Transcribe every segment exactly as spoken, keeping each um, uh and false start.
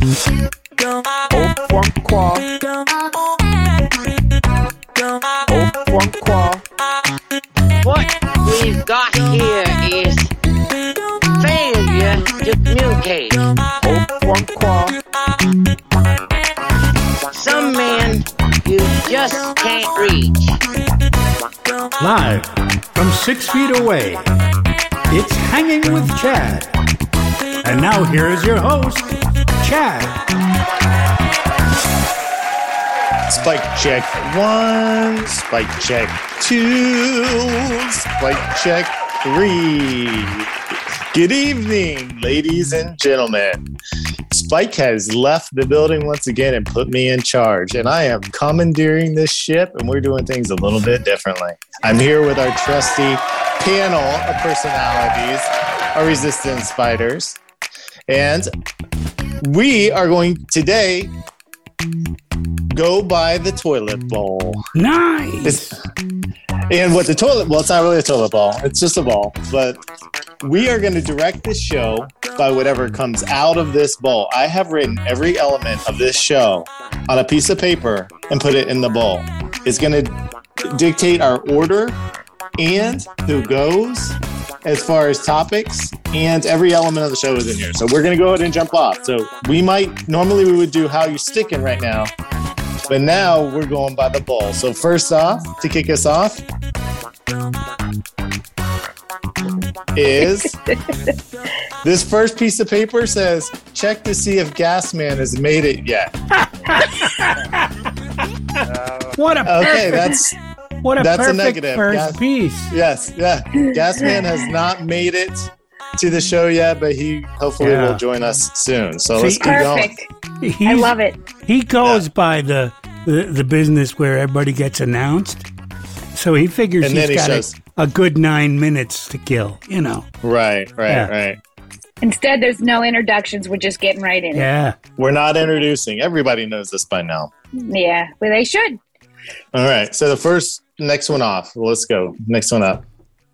Au Francois. Au Francois. What we've got here is failure to communicate. Au Francois. Some men you just can't reach. Live from six feet away, it's Hanging with Chad. And now here is your host, Chad. Spike check one, spike check two, spike check three. Good evening, ladies and gentlemen. Spike has left the building once again and put me in charge, and I am commandeering this ship, and we're doing things a little bit differently. I'm here with our trusty panel of personalities, our resistance fighters, and we are going today go by the toilet bowl. Nice. It's, and what the toilet, well, it's not really a toilet bowl. It's just a ball. But we are going to direct this show by whatever comes out of this bowl. I have written every element of this show on a piece of paper and put it in the bowl. It's going to dictate our order and who goes as far as topics, and every element of the show is in here. So we're going to go ahead and jump off. So we might, normally we would do how you're sticking right now, but now we're going by the bowl. So first off, to kick us off, is this first piece of paper says, check to see if Gasman has made it yet. What a Okay, perfect, that's what a that's a perfect negative. first Gas- piece. Yes, yeah. Gasman has not made it to the show yet, but he hopefully Yeah. will join us soon. So See, let's keep going. Perfect. He's, I love it. He goes Yeah. by the, the, the business where everybody gets announced. So he figures And he's then he got shows- a, a good nine minutes to kill, you know. Right, right, Yeah. right. Instead, there's no introductions. We're just getting right in. Yeah. We're not introducing. Everybody knows this by now. Yeah, well, they should. All right. So the first, next one off. Well, let's go. Next one up.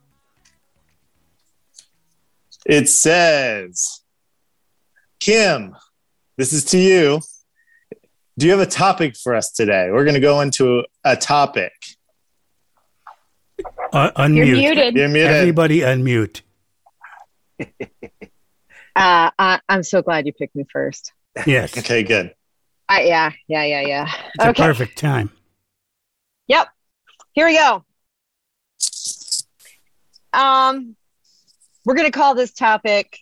It says, Kim, this is to you. Do you have a topic for us today? We're going to go into a topic. Uh, unmute. You're muted. You're muted. Everybody unmute. Uh, I, I'm so glad you picked me first. Yes. Okay, good. I, yeah, yeah, yeah, yeah. It's a perfect time. Yep. Here we go. Um, we're going to call this topic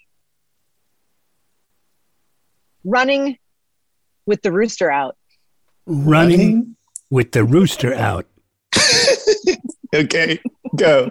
Running with the Rooster Out. Running with the rooster out. Okay, go.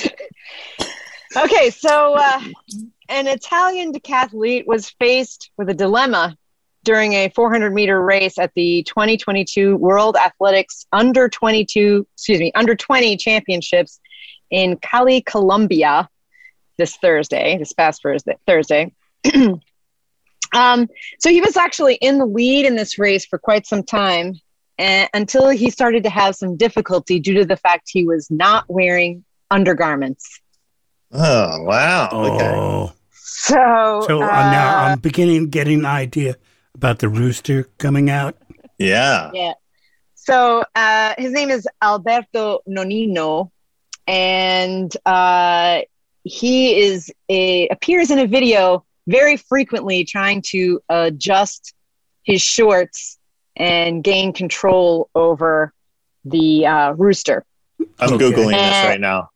Okay, so uh, an Italian decathlete was faced with a dilemma during a four hundred meter race at the twenty twenty-two World Athletics under twenty-two, excuse me, under twenty championships in Cali, Colombia this Thursday, this past Thursday. Thursday. um, so he was actually in the lead in this race for quite some time, and, until he started to have some difficulty due to the fact he was not wearing undergarments. Oh, wow. Okay. Oh. So, So uh, uh, now I'm beginning getting an idea about the rooster coming out. Yeah. yeah. So uh, his name is Alberto Nonino, and uh, he is a appears in a video very frequently trying to adjust his shorts and gain control over the uh, rooster. I'm Okay. Googling this Uh, right now.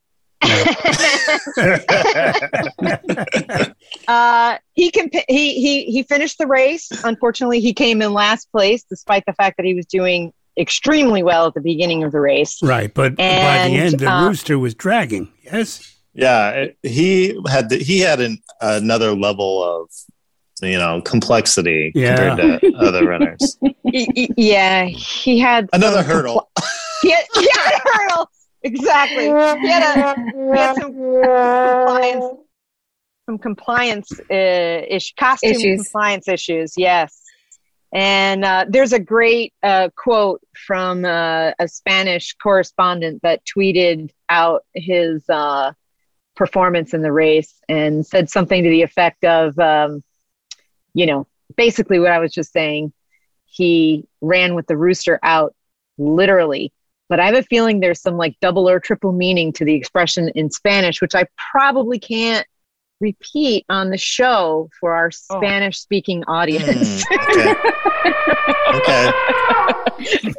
uh, he can he he he finished the race. Unfortunately, he came in last place, despite the fact that he was doing extremely well at the beginning of the race. Right, but by the And, end, the uh, rooster was dragging. Yes. Yeah, it- he had the, he had an, another level of, you know, complexity Yeah. compared to other runners. Y- y- yeah, he had Another some hurdle. He had, he had a hurdle. Exactly. He had, a, he had some compliance, some compliance uh, ish, costume Issues. compliance issues. Yes. And uh, there's a great uh, quote from uh, a Spanish correspondent that tweeted out his uh, performance in the race and said something to the effect of, um, you know, basically what I was just saying. He ran with the rooster out, literally. But I have a feeling there's some like double or triple meaning to the expression in Spanish, which I probably can't repeat on the show for our Oh. Spanish-speaking audience. Mm, okay. Okay.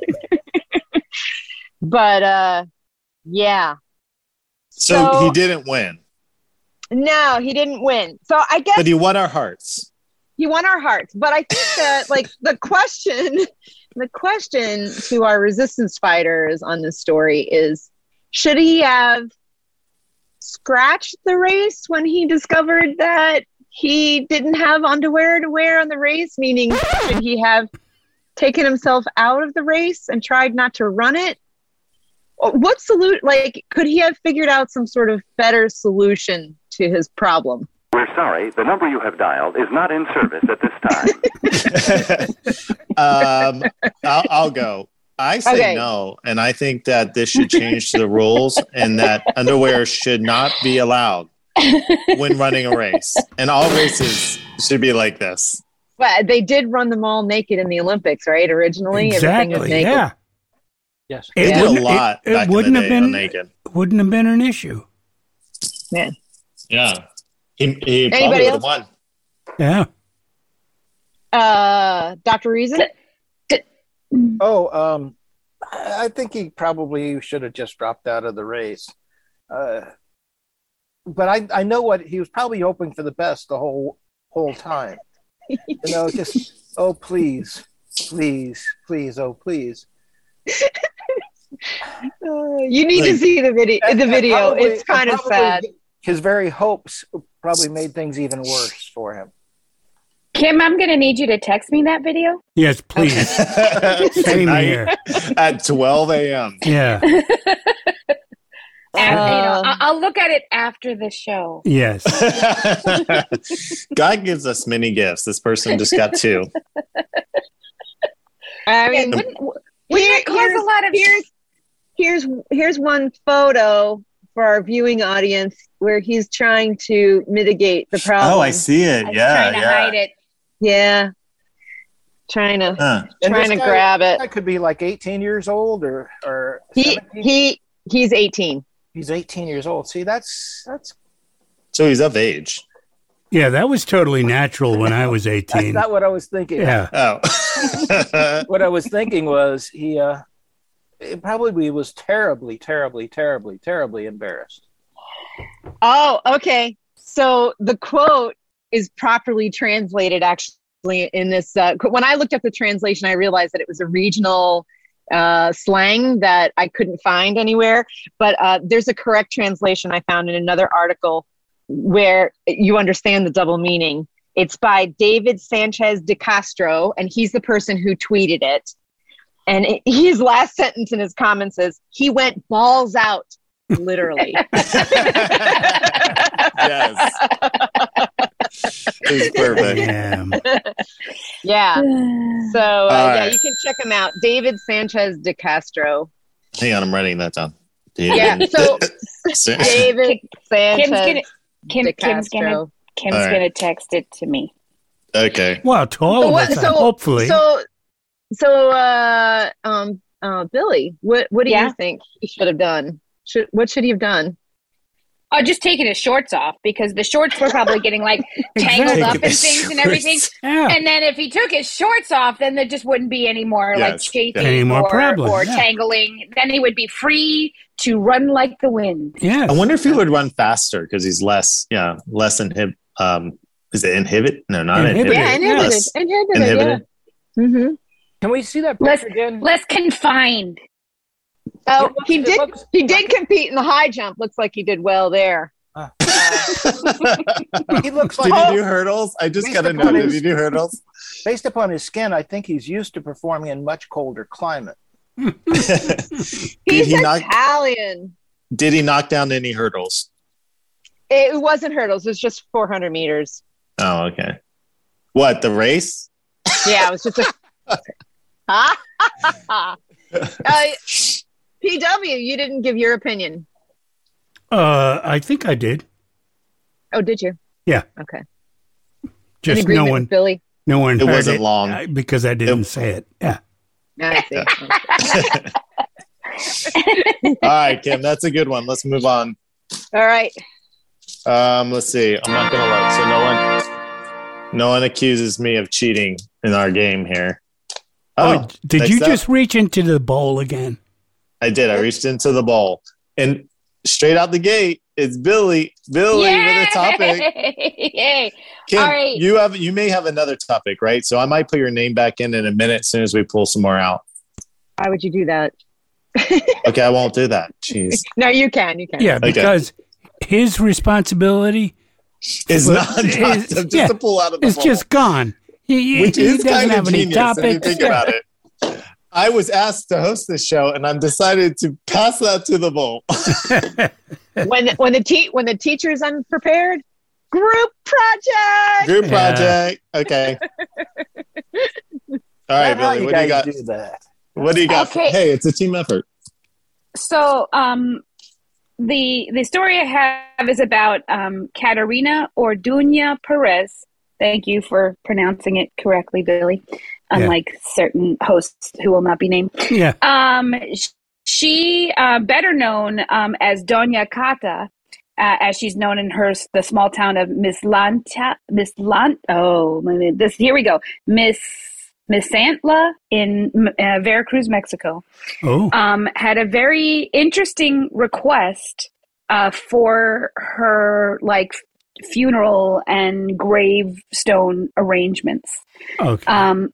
But uh, yeah. So, So- he didn't win, No, he didn't win. So I guess but he won our hearts. he won our hearts. But I think that like the question, the question to our resistance fighters on this story is, should he have scratched the race when he discovered that he didn't have underwear to wear on the race? Meaning, should he have taken himself out of the race and tried not to run it? What solution, like, could he have figured out some sort of better solution to his problem? We're sorry, the number you have dialed is not in service at this time. um, I'll, I'll go. I say Okay. no, and I think that this should change to the rules, and that underwear should not be allowed when running a race. And all races should be like this. But they did run them all naked in the Olympics, right? Originally, everything was Exactly. naked. Yeah. Yes. They It did a wouldn't- lot it- it back in the wouldn't have day been- on naked. Wouldn't have been an issue. Yeah. Yeah. He, he probably Anybody would have else? won. Yeah. Uh, Doctor Reason? Oh, um, I I think he probably should have just dropped out of the race. Uh, but I, I know what he was probably hoping for the best the whole whole time. You know, just oh please, please, please, oh please. Uh, you need to Like- see the video. The And- and video. probably- It's kind and of probably sad. His very hopes probably made things even worse for him. Kim, I'm going to need you to text me that video. Yes, please. Same Tonight here. at twelve a.m. Yeah. After, you know, Uh, I- I'll look at it after the show. Yes. God gives us many gifts. This person just got two. I mean, It wouldn't, wouldn't here- it cause here's, a lot of here's here's here's one photo for our viewing audience where he's trying to mitigate the problem. Oh, I see it. I was Yeah, trying to yeah. hide it. Yeah, trying to Huh. And trying this to guy- grab it. That could be like eighteen years old or or He seventeen. he he's eighteen. He's eighteen years old. See, that's that's So he's of age. Yeah, that was totally natural when I was that's eighteen. not what I was thinking. Yeah. Oh. What I was thinking was he uh it probably was terribly, terribly, terribly, terribly embarrassed. Oh, okay. So the quote is properly translated actually in this. Uh, qu- when I looked up the translation, I realized that it was a regional uh, slang that I couldn't find anywhere. But uh, there's a correct translation I found in another article where you understand the double meaning. It's by David Sanchez de Castro, and he's the person who tweeted it. And it, his last sentence in his comments is, he went balls out, literally. Yes. It was perfect. Yeah. Yeah. So, uh, All yeah, right. you can check him out. David Sanchez de Castro. Hang on, I'm writing that down. David. Yeah, so David Kim's gonna, Sanchez Kim, de Kim's gonna, Castro. Kim's All right. gonna text it to me. Okay. Well, to all So of what- us, so- hopefully. So, so, uh, um, uh, Billy, what, what do Yeah? you think he should have done? Should, what should he have done? Oh, just taking his shorts off, because the shorts were probably getting like tangled Exactly. up Taking and his things and everything. shorts. yeah. And then if he took his shorts off, then there just wouldn't be any more like Yes. chafing Any more or, problems, or yeah. tangling. Then he would be free to run like the wind. Yes. I wonder if he would run faster because he's less, yeah, less inhib. Um, is it inhibit? No, not Inhibited. inhibit. Yeah, inhibited. Less Inhibited. inhibited. Yeah. Mm-hmm. Can we see that Let's- picture again? Less confined. Oh, It looks- he it did. looks- He did compete in the high jump. Looks like he did well there. He looks Did like he do hurdles? I just Based got to know. upon Did his- he do hurdles? based upon his skin, I think he's used to performing in much colder climate. did He's he knock? Italian. Did he knock down any hurdles? It wasn't hurdles. It was just four hundred meters. Oh, okay. What, the race? Yeah, it was just a. uh, P W, you didn't give your opinion. Uh, I think I did. Oh, did you? Yeah. Okay. In Just agreement no with one, Billy. No one It heard wasn't it, long. uh, because I didn't It- say it. Yeah. I see. All right, Kim, that's a good one. Let's move on. All right. Um, let's see. I'm not gonna look, so no one, no one accuses me of cheating in our game here. Oh, Oh, did next you up- just reach into the bowl again? I did. I reached into the bowl, and straight out the gate, it's Billy. Billy with a topic. Yay! Kim, All right. you have you may have another topic, right? So I might put your name back in in a minute as soon as we pull some more out. Why would you do that? Okay, I won't do that. Jeez, No, you can. You can. Yeah, Okay. because his responsibility it's Well, not, not it's- just yeah, to pull out of the is bowl, just gone. He, he- which he is doesn't kind of have any genius if you topics. think about it. I was asked to host this show, and I'm decided to pass that to the bowl. When when the te- when the teacher's unprepared, group project. Group Yeah. project. Okay. All right, How Billy. you What do you guys got? do that? What do you got? Okay. Hey, it's a team effort. So, um, the the story I have is about um, Katerina Orduña Perez. Thank you for pronouncing it correctly, Billy. Unlike certain hosts who will not be named. Yeah. Um, sh- she, uh, better known um, as Doña Cata, uh, as she's known in her the small town of Mislanta, Mislant. Oh, my God, this here we go, Miss Misantla in uh, Veracruz, Mexico. Oh. Um, had a very interesting request uh, for her like funeral and gravestone arrangements. Okay. Um,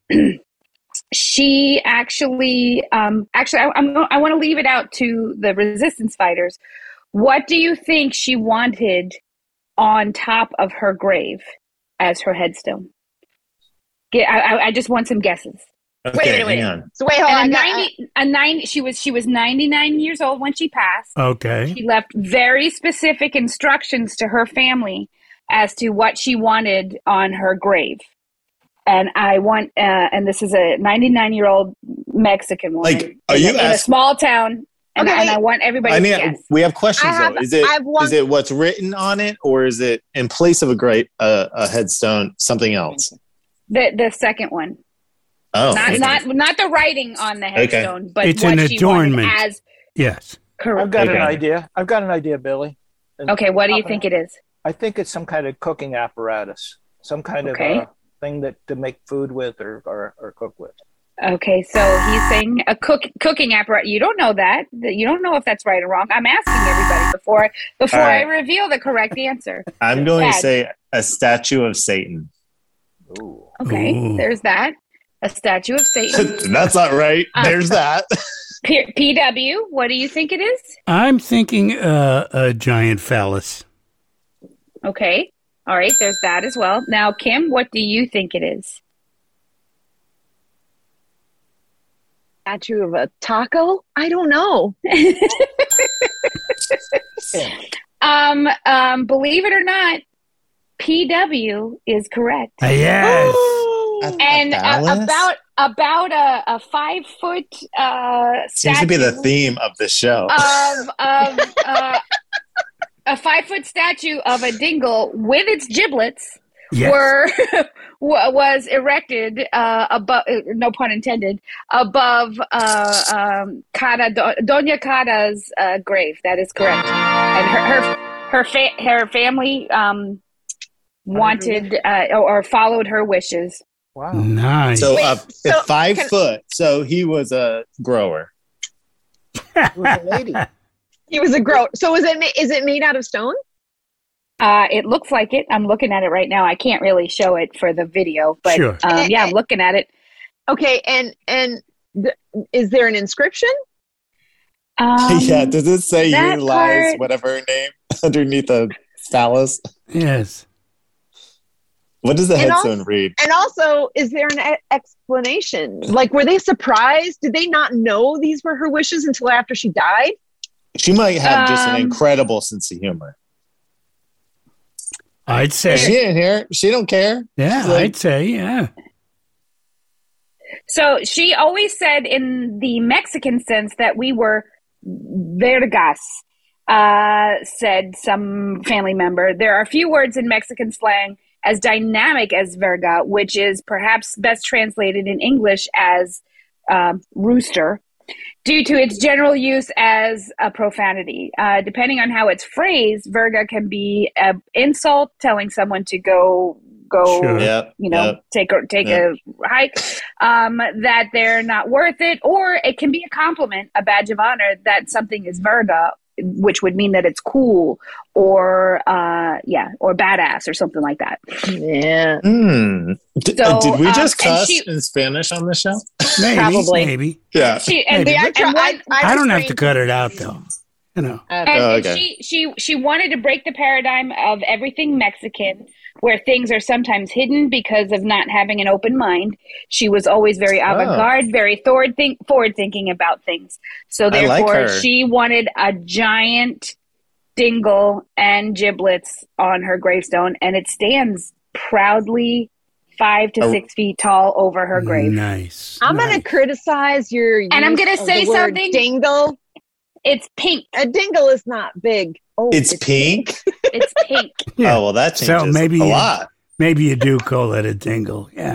she actually, um, actually, I, I'm, I want to leave it out to the resistance fighters. What do you think she wanted on top of her grave as her headstone? Get, I, I- I just want some guesses. Okay, Wait a minute, wait hang a minute. on. So wait, hold on. And a I got- ninety, a nine. She was she was ninety-nine years old when she passed. okay. She left very specific instructions to her family as to what she wanted on her grave. And I want, uh, and this is a ninety-nine-year-old Mexican woman Like, are in, you a, in a ask- small town, and, Okay, and I wait. want everybody I to mean, guess. we have questions I have- though. Is it I have one- is it what's written on it, or is it in place of a great uh, a headstone something else? The the second one, Oh, not okay. not not the writing on the headstone, but It's what an she adornment. wanted as Yes. correct. I've got Okay. an idea. I've got an idea, Billy. And Okay, what do you think it is? I think it's some kind of cooking apparatus, some kind Okay. of uh, thing that to make food with or, or, or cook with. Okay, so he's saying a cook cooking apparatus. You don't know that. That- You don't know if that's right or wrong. I'm asking everybody before before All I right. reveal the correct answer. I'm going to Dad. say a statue of Satan. Ooh. Okay, Ooh. there's that. A statue of Satan. That's not right. Uh, There's that. P- PW, what do you think it is? I'm thinking uh, a giant phallus. Okay, all right, there's that as well. Now, Kim, what do you think it is? statue of a taco? I don't know. Um, um, believe it or not, P W is correct. Uh, yes. A- And a uh, phallus? about about a, a five foot uh, Seems to be the statue theme of the show. of of uh, a five foot statue of a dingle with its giblets Yes. were wa- was erected uh, above, no pun intended, above uh, um, Cara, Do- Doña Cata's uh, grave. That is correct. And her her her, fa- her family um, wanted uh, or, or followed her wishes. Wow. Nice. so, Wait, uh, so five can- foot. So he was a grower. It was a lady. He was a grow. So is it ma- is it made out of stone? Uh, it looks like it. I'm looking at it right now. I can't really show it for the video, but Sure. um, yeah, I'm looking at it. Okay, and and th- is there an inscription? Um, yeah. Does it say that you lies, part- whatever her name, underneath a phallus? Yes. What does the And headstone also- read? And also, is there an e- explanation? Like, were they surprised? Did they not know these were her wishes until after she died? She might have just an Um, incredible sense of humor. I'd say. She didn't hear. She don't care. Yeah, She's like- I'd say, yeah. So she always said, in the Mexican sense, that we were vergas, uh, said some family member. There are a few words in Mexican slang as dynamic as Virga, which is perhaps best translated in English as um, rooster, due to its general use as a profanity. Uh, depending on how it's phrased, Virga can be an insult, telling someone to go go, Sure. Yep, you know, yep. take a take Yep. a hike, um, that they're not worth it, or it can be a compliment, a badge of honor that something is Virga, which would mean that it's cool or uh, yeah, or badass or something like that. Yeah. Hmm. Did, So, did we um, just and cuss she- in Spanish on the show? Maybe, Probably. maybe. Yeah. She and, Maybe. I, and try, one- I, I don't have to refrained- cut it out, though. You know. Uh, And, Oh, and okay. she she she wanted to break the paradigm of everything Mexican, where things are sometimes hidden because of not having an open mind. She was always very avant-garde, very forward think forward thinking about things. So I like therefore, her. she wanted a giant dingle and giblets on her gravestone, and it stands proudly five to Oh. six feet tall over her grave. Nice. I'm nice. going to criticize your use And I'm gonna of say the word something. dingle. It's pink. A dingle is not big. Oh, It's pink. It's pink. Yeah. Oh well, that So changes maybe a you- lot. Maybe you do call it a dingle. Yeah.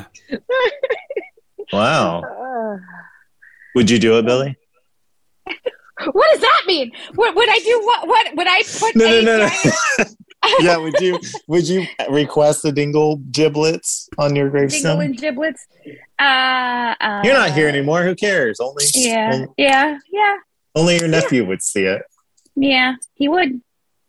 Wow. Uh, Would you do it, Billy? What does that mean? Would, would I do what? What would I put? No, a no, no, no. giant Yeah. Would you? Would you request the dingle giblets on your dingle gravestone? and giblets? Uh, uh, You're not here anymore. Who cares? Only. Yeah, Only, yeah, yeah, only your nephew would see it. yeah. He would.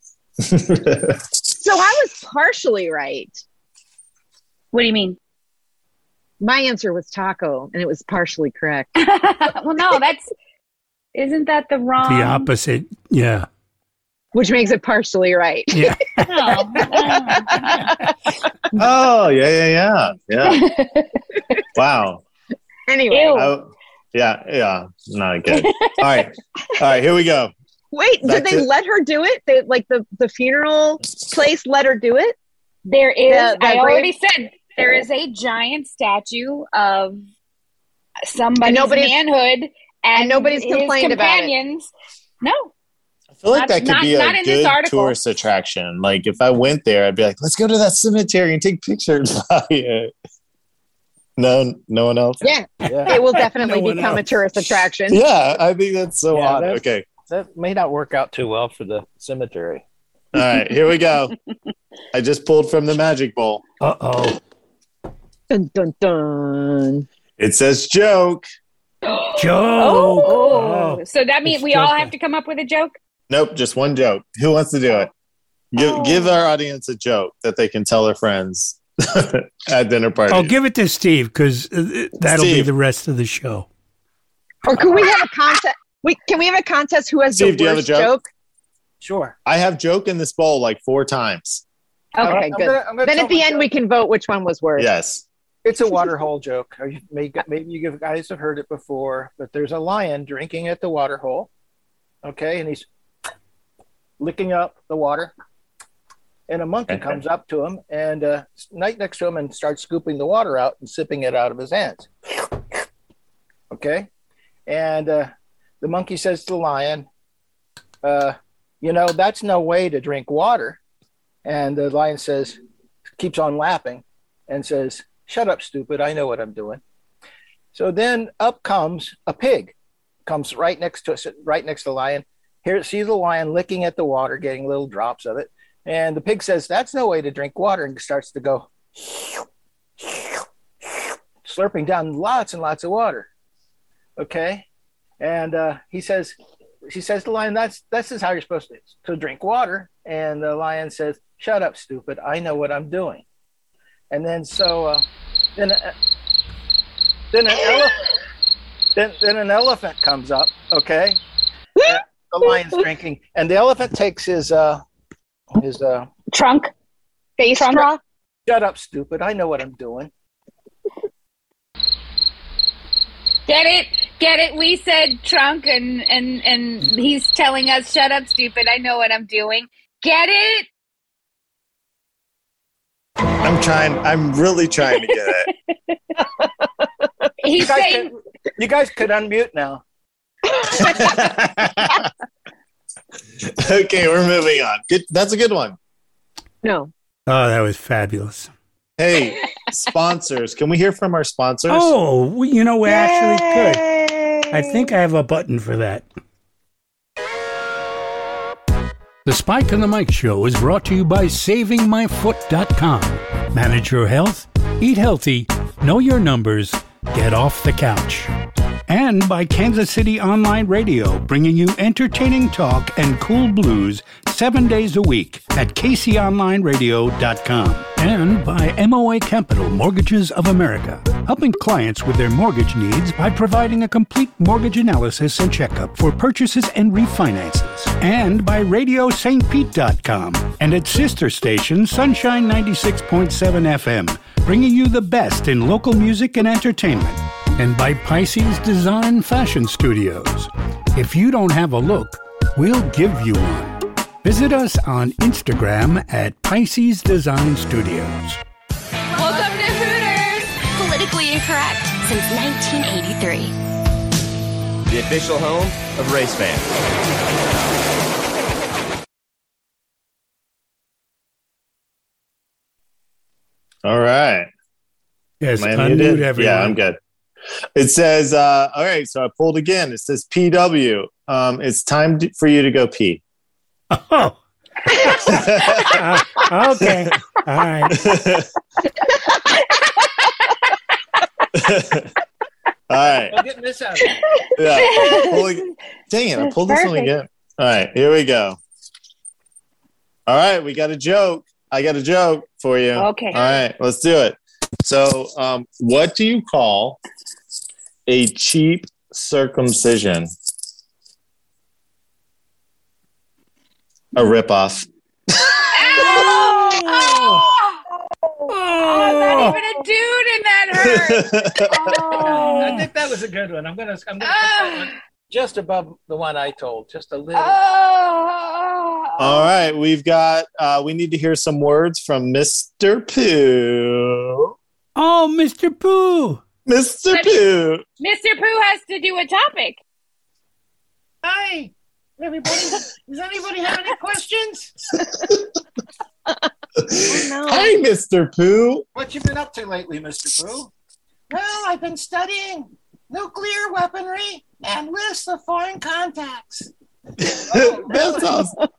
so I was partially right. What do you mean? My answer was taco, and it was partially correct. Well, no, that's isn't that the wrong? The opposite. Yeah. Which makes it partially right. Yeah. No, no. Oh yeah, yeah, yeah, yeah. Wow. Anyway, Ew. Oh, yeah, yeah. Not good. All right, all right. Here we go. wait, Back did they to- let her do it? They, like the, the funeral place let her do it? There is. The- the I grave- already said there is a giant statue of somebody's nobody's- manhood, and, and nobody's his complained about it. companions. No, I feel like Not- that could not- be not a in this good article. tourist attraction. Like if I went there, I'd be like, "Let's go to that cemetery and take pictures." by it. No, no one else. Yeah, Yeah. it will definitely No one become a else. tourist attraction. Yeah, I think that's so Yeah, odd. that's- Okay, That may not work out too well for the cemetery. all right, here we go. I just pulled from the magic bowl. Uh oh. Dun, dun, dun. It says joke. Joke. Oh, so that means It's we all joking. have to come up with a joke. Nope, just one joke. Who wants to do it? Give, Oh. give our audience a joke that they can tell their friends at dinner parties. Oh, give it to Steve because that'll be Steve. the rest of the show. Or can we have a contest? We can we have a contest? Who has Steve, the do you have a worst joke? joke? Sure. I have joke in this bowl like four times. Okay, I'm good. gonna- I'm gonna Then tell at the my end, joke. we can vote which one was worse. Yes. It's a water hole joke. Or you may, maybe you guys have heard it before, but there's a lion drinking at the water hole. Okay, and he's licking up the water. And a monkey Okay. comes up to him and uh, right next to him and starts scooping the water out and sipping it out of his hands. Okay, and uh, the monkey says to the lion, uh, "You know, that's no way to drink water." And the lion says, keeps on laughing, and says, "Shut up, stupid! I know what I'm doing." So then up comes a pig, comes right next to us, right next to the lion. Here, see the lion licking at the water, getting little drops of it, and the pig says, "That's no way to drink water," and starts to go, slurping down lots and lots of water. Okay, and uh, he says, she says to the lion, "That's this is how you're supposed to to drink water," and the lion says, "Shut up, stupid! I know what I'm doing." And then so uh, then uh, then an elephant then, then an elephant comes up. Okay, and the lion's drinking, and the elephant takes his uh his uh Trunk. Face Trump- straw. shut up, stupid! I know what I'm doing. Get it? Get it? We said trunk, and and and he's telling us, "Shut up, stupid! I know what I'm doing." Get it? I'm trying. I'm really trying to get it. He's You guys, saying, could, you guys could unmute now. Okay, we're moving on. Good. That's a good one. No. Oh, that was fabulous. Hey, sponsors. Can we hear from our sponsors? Oh, we, you know, we actually could. I think I have a button for that. The Spike and the Mike Show is brought to you by saving my foot dot com. Manage your health, eat healthy, know your numbers, get off the couch. And by Kansas City Online Radio, bringing you entertaining talk and cool blues seven days a week at K C online radio dot com. And by M O A Capital Mortgages of America, helping clients with their mortgage needs by providing a complete mortgage analysis and checkup for purchases and refinances. And by radio st pete dot com and its sister station Sunshine ninety-six point seven F M, bringing you the best in local music and entertainment. And by Pisces Design Fashion Studios. If you don't have a look, we'll give you one. Visit us on Instagram at Pisces Design Studios. Welcome to Hooters! Politically incorrect since nineteen eighty-three. The official home of race fans. All right. Yes, Am I unmute muted? everyone. Yeah, I'm good. It says, uh, all right, so I pulled again. It says P W. Um, it's time to, for you to go pee. Oh. uh, okay. All right. All right. I'm getting this out. Yeah. Pulling, dang it, I pulled this one Perfect. again. All right, here we go. All right, we got a joke. I got a joke for you. Okay. All right, let's do it. So, um, what do you call a cheap circumcision? A ripoff. Oh, not even a dude in that hurt. Oh. I think that was a good one. I'm gonna I'm gonna put that one just above the one I told, just a little. Oh. All right, we've got. Uh, we need to hear some words from Mister Pooh. Oh, Mister Pooh. Mister But- Pooh. Mister Pooh has to do a topic. Hi, everybody. Does anybody have any questions? Hi, Mister Pooh. What you been up to lately, Mister Pooh? Well, I've been studying nuclear weaponry and lists of foreign contacts. That's awesome.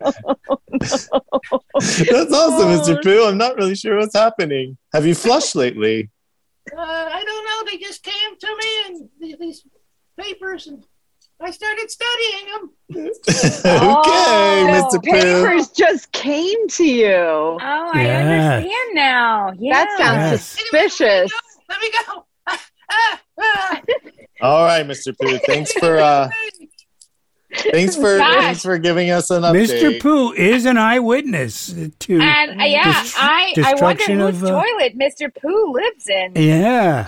That's awesome, Mister Pooh. I'm not really sure what's happening. Have you flushed lately? Uh, I don't know. They just came to me and th- these papers, and I started studying them. Okay, The Mister Pooh. papers just came to you. Oh, I Yeah. understand now. Yeah. That sounds Yes. suspicious. Let me go. Ah, ah, ah. All right, Mister Pooh. Thanks for uh, thanks for Gosh. thanks for giving us an update. Mister Pooh is an eyewitness to. And uh, yeah, Dest- I, I wonder destruction whose of, uh, toilet Mister Pooh lives in. Yeah.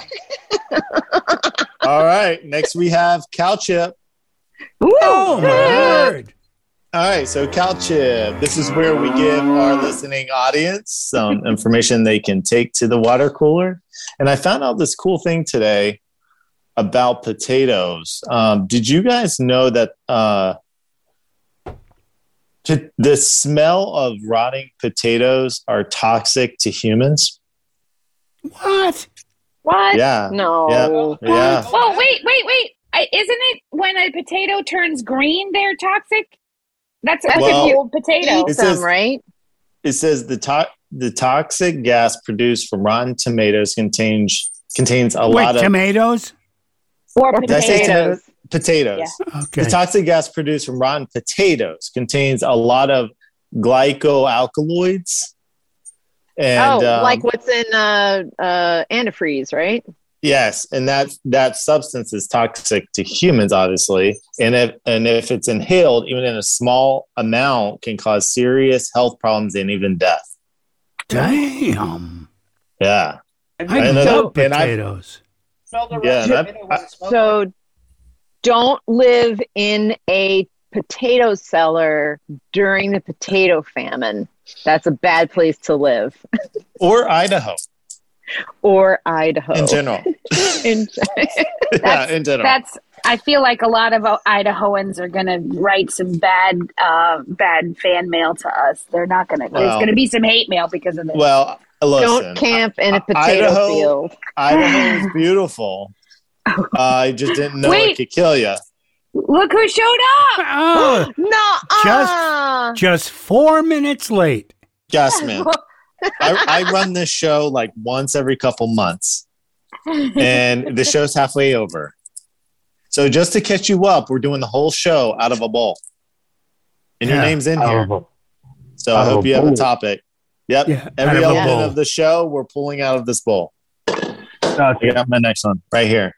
All right, next we have Cow Chip. Oh, my word. All right, so Cow Chip. This is where we give our listening audience some information they can take to the water cooler. And I found out this cool thing today about potatoes. Um, did you guys know that uh, p- the smell of rotting potatoes are toxic to humans? What? What? Yeah. No. Yeah. Yeah. Well, wait, wait, wait. I, isn't it when a potato turns green, they're toxic? That's That's like Well, a old potato. Eat It some, says- right? It says the to- the toxic gas produced from rotten tomatoes contains contains a Wait, lot of tomatoes? Or Did I say potatoes. tomato- potatoes. Okay. The toxic gas produced from rotten potatoes contains a lot of glycoalkaloids. And oh, um, like what's in uh, uh, antifreeze, right? yes, and that that substance is toxic to humans, obviously. And if and if it's inhaled, even in a small amount, can cause serious health problems and even death. Damn. Yeah. I And then- love and I- potatoes. Yeah, and I've- I- So don't live in a potato cellar during the potato famine. That's a bad place to live. or Idaho Or Idaho. in general. In- yeah, in general. That's. I feel like a lot of Idahoans are going to write some bad, uh, bad fan mail to us. They're not going to. There's Well- going to be some hate mail because of this. Well, Listen, Don't camp in a I- potato Idaho- field. Idaho is beautiful. Uh, I just didn't know Wait. it could kill you. Look who showed up. Oh, No, Just- just four minutes late. Yes, man. I, I run this show like once every couple months, and the show's halfway over. So just to catch you up, we're doing the whole show out of a bowl, and your Yeah. name's in Out here. of a- So I out of hope a you have a bowl. topic. Yep. Yeah, Every out of a element bowl. of the show, we're pulling out of this bowl. I Gotcha. got my next one right here.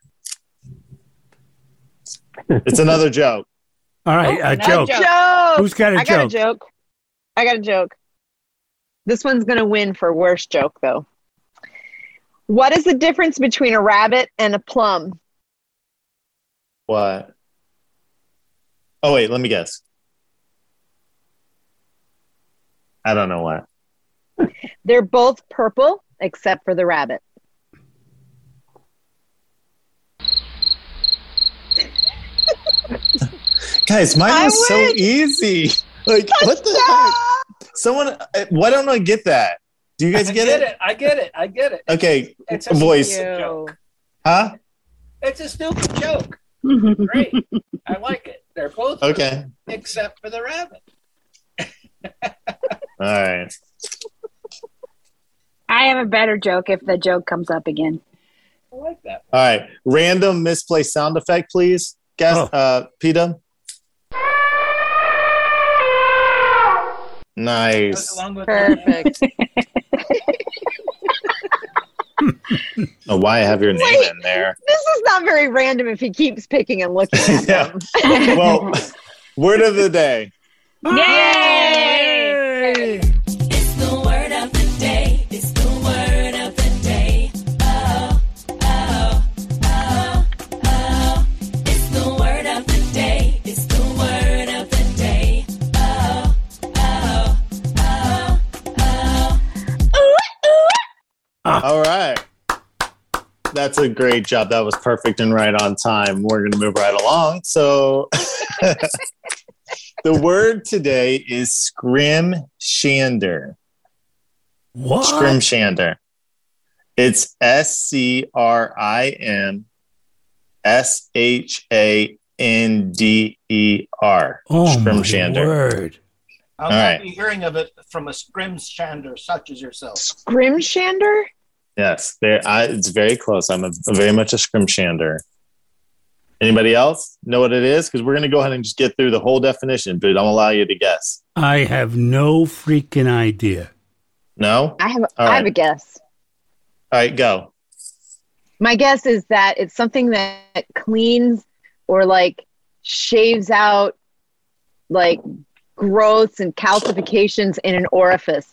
It's another joke. All right, Oh, a another joke. joke. Joke. Who's got a I got a joke? joke. I got a joke. This one's going to win for worst joke, though. What is the difference between a rabbit and a plum? What? Oh, wait, let me guess. I don't know what. They're both purple, except for the rabbit. Guys, mine I was so win. easy. Like, what the heck? Someone, uh, why don't I get that? Do you guys I get, get it? it. I get it. I get it. Okay, It's a voice. stupid joke. Huh? It's a stupid joke. Great. I like it. They're both Okay. except for the rabbit. All right. I have a better joke if the joke comes up again. I like that. All right. Random misplaced sound effect, please. Guess, Oh. uh, Peter. Nice. Goes along with Perfect. Oh, why I have your name Wait. in there? This is not very random if he keeps picking and looking at Yeah. them. Well, word of the day. Yay! It's the word of the day. It's the word of the day. Oh, oh, oh, oh. It's the word of the day. It's the word of the day. Oh, oh, oh, oh. All right. That's a great job. That was perfect and right on time. We're going to move right along. So the word today is scrimshander. What? Scrimshander. It's S C R I M S H A N D E R. Oh, my Scrimshander. word. I'll All not right. be hearing of it from a scrimshander such as yourself. Scrimshander? Yes, there. I, it's very close. I'm a, a very much a scrimshander. Anybody else know what it is? Because we're going to go ahead and just get through the whole definition, but I'll allow you to guess. I have no freaking idea. No? I have, All I have right. a guess. All right, go. My guess is that it's something that cleans or like shaves out like growths and calcifications in an orifice.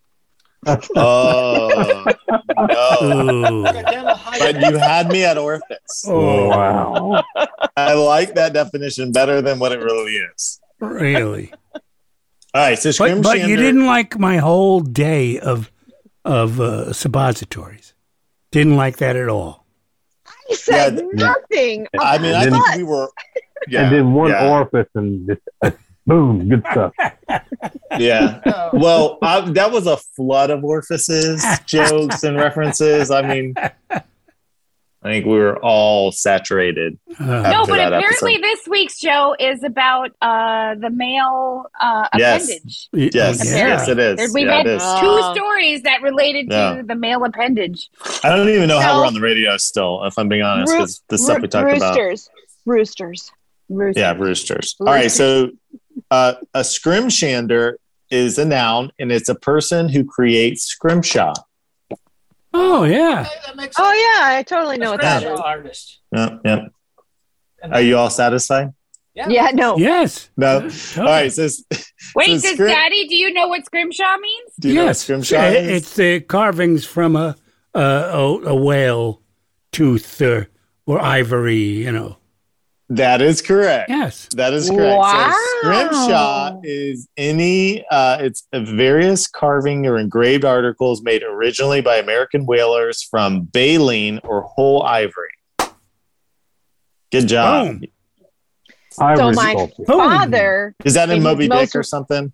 Oh, no. Ooh. But you had me at orifice. Oh, Wow. I like that definition better than what it really is. really? All right, so But, but you scrimshander- didn't like my whole day of of uh, suppositories. Didn't like that at all. I said Yeah, nothing. I mean, I Then- think we were. Yeah, and then one yeah. orifice and just uh, boom, good stuff. Yeah. Oh. Well, I, that was a flood of orifices, jokes, and references. I mean, I think we were all saturated. Uh, No, after but that apparently episode. this week's show is about uh, the male uh, Yes. appendage. it- Yes, yeah. yes, it is. We've Yeah, had it is. two Oh. stories that related Yeah. to the male appendage. I don't even know how No. we're on the radio still, if I'm being honest, Roo- because the stuff we talked about. roosters. Roosters. Roosters. Yeah, roosters. All right, so uh, a scrimshander is a noun, and it's a person who creates scrimshaw. Oh, yeah. Hey, that makes Oh yeah, I totally know what that Scrimshaw is. artist. Yep, yep. And Are you all satisfied? Yeah. Yeah, no. Yes. No. Totally. All right, so, Wait, so does scrim- Daddy, do you know what scrimshaw means? do you know what Yes. scrimshaw It- is? It's the carvings from a a, a, a whale tooth or, or ivory, you know. That is correct. Yes. That is correct. Wow. So scrimshaw is any uh, it's a various carving or engraved articles made originally by American whalers from baleen or whole ivory. Good job. Boom. So Ivory my sculpture. father, Is that in Maybe Moby most Dick or of- something?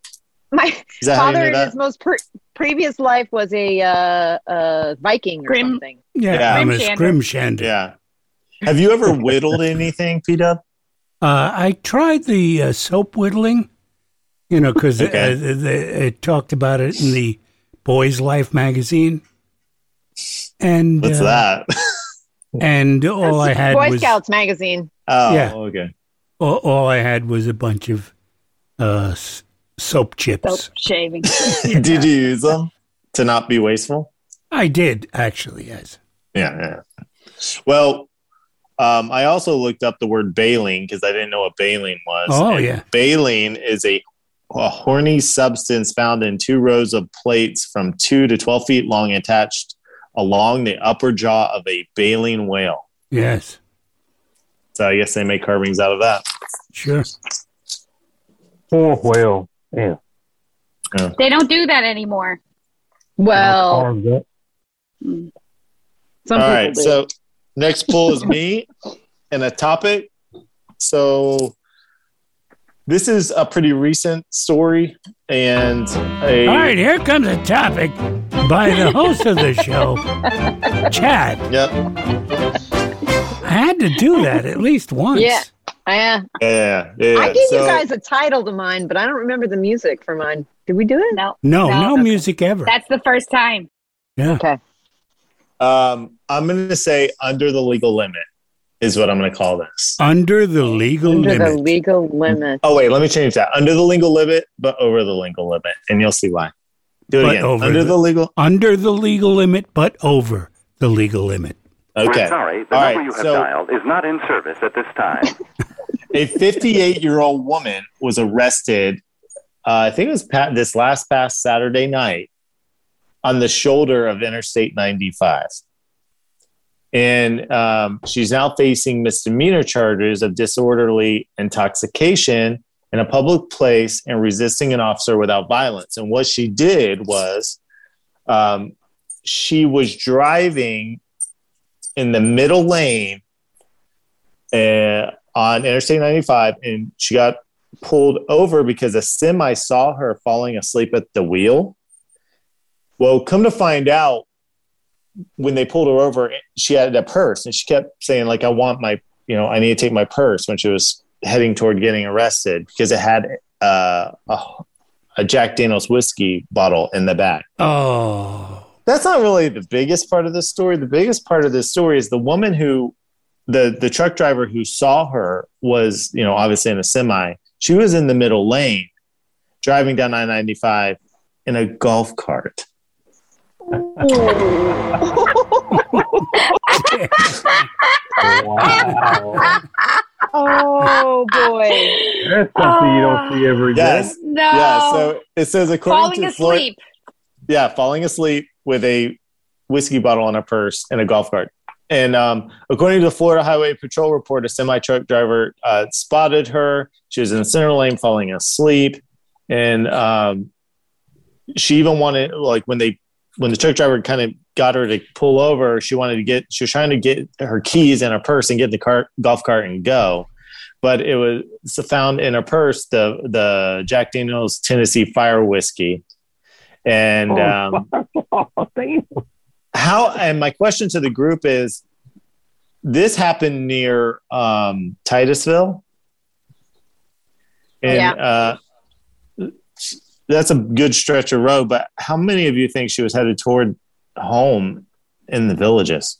My Is that how you father knew in that? his most pre- previous life was a uh, uh, Viking or Grim- something. Yeah, Yeah. I'm a Grimshander. Grimshander. Yeah. Have you ever whittled anything, P-Dub? Uh, I tried the uh, soap whittling, you know, because Okay. it, it, it talked about it in the Boys Life magazine. And What's uh, that? And all I had Boy was Scouts magazine. Oh, Yeah. okay. all, all I had was a bunch of uh, s- soap chips. Soap shaving. Did you use them to not be wasteful? I did actually, yes. Yeah, yeah. Well, um, I also looked up the word baleen because I didn't know what baleen was. Oh, And yeah. Baleen is a, a horny substance found in two rows of plates from two to twelve feet long attached along the upper jaw of a baleen whale. Yes, So I guess they make carvings out of that. sure. Poor whale. Damn. They don't do that anymore. Well, Carved up. some All people right, do. so next poll is me and a topic. So this is a pretty recent story and a All right, here comes a topic by the host of the show, Chad. Yep. I had to do that at least once. Yeah. I, uh, Yeah, yeah. I gave so, you guys a title to mine, but I don't remember the music for mine. Did we do it? No. No, No. no, Okay. music ever. That's the first time. yeah. Okay. um, I'm going to say under the legal limit is what I'm going to call this. Under the legal Under limit. the legal limit. Oh wait, let me change that. Under the legal limit, but over the legal limit, and you'll see why. Do it But again. over Under the- the legal. Under the legal limit, but over the legal limit. Okay. We're sorry, the All number right, you have so- dialed is not in service at this time. A fifty-eight-year-old woman was arrested. Uh, I think it was pa- this last past Saturday night on the shoulder of Interstate ninety-five, and um, she's now facing misdemeanor charges of disorderly intoxication in a public place and resisting an officer without violence. And what she did was, um, she was driving in the middle lane. Uh, on Interstate ninety-five, and she got pulled over because a semi saw her falling asleep at the wheel. Well, come to find out, when they pulled her over, she had a purse, and she kept saying, like, I want my, you know, I need to take my purse when she was heading toward getting arrested because it had uh, a, a Jack Daniels whiskey bottle in the back. Oh. That's not really the biggest part of this story. The biggest part of this story is the woman who The the truck driver who saw her was, you know, obviously in a semi. She was in the middle lane, driving down I ninety-five in a golf cart. Wow. Oh boy. That's something you don't see every day. Yes, No. yeah. So it says according Falling to Florida, asleep. yeah, falling asleep with a whiskey bottle in a purse in a golf cart. And um, according to the Florida Highway Patrol report, a semi truck driver uh, spotted her. She was in the center lane, falling asleep, and um, she even wanted, like, when they when the truck driver kind of got her to pull over, she wanted to get she was trying to get her keys in her purse and get the cart golf cart and go. But it was found in her purse the the Jack Daniels Tennessee Fire whiskey, and um, Oh, damn. how and my question to the group is, this happened near um Titusville, and Yeah. uh that's a good stretch of road, but how many of you think she was headed toward home in the Villages?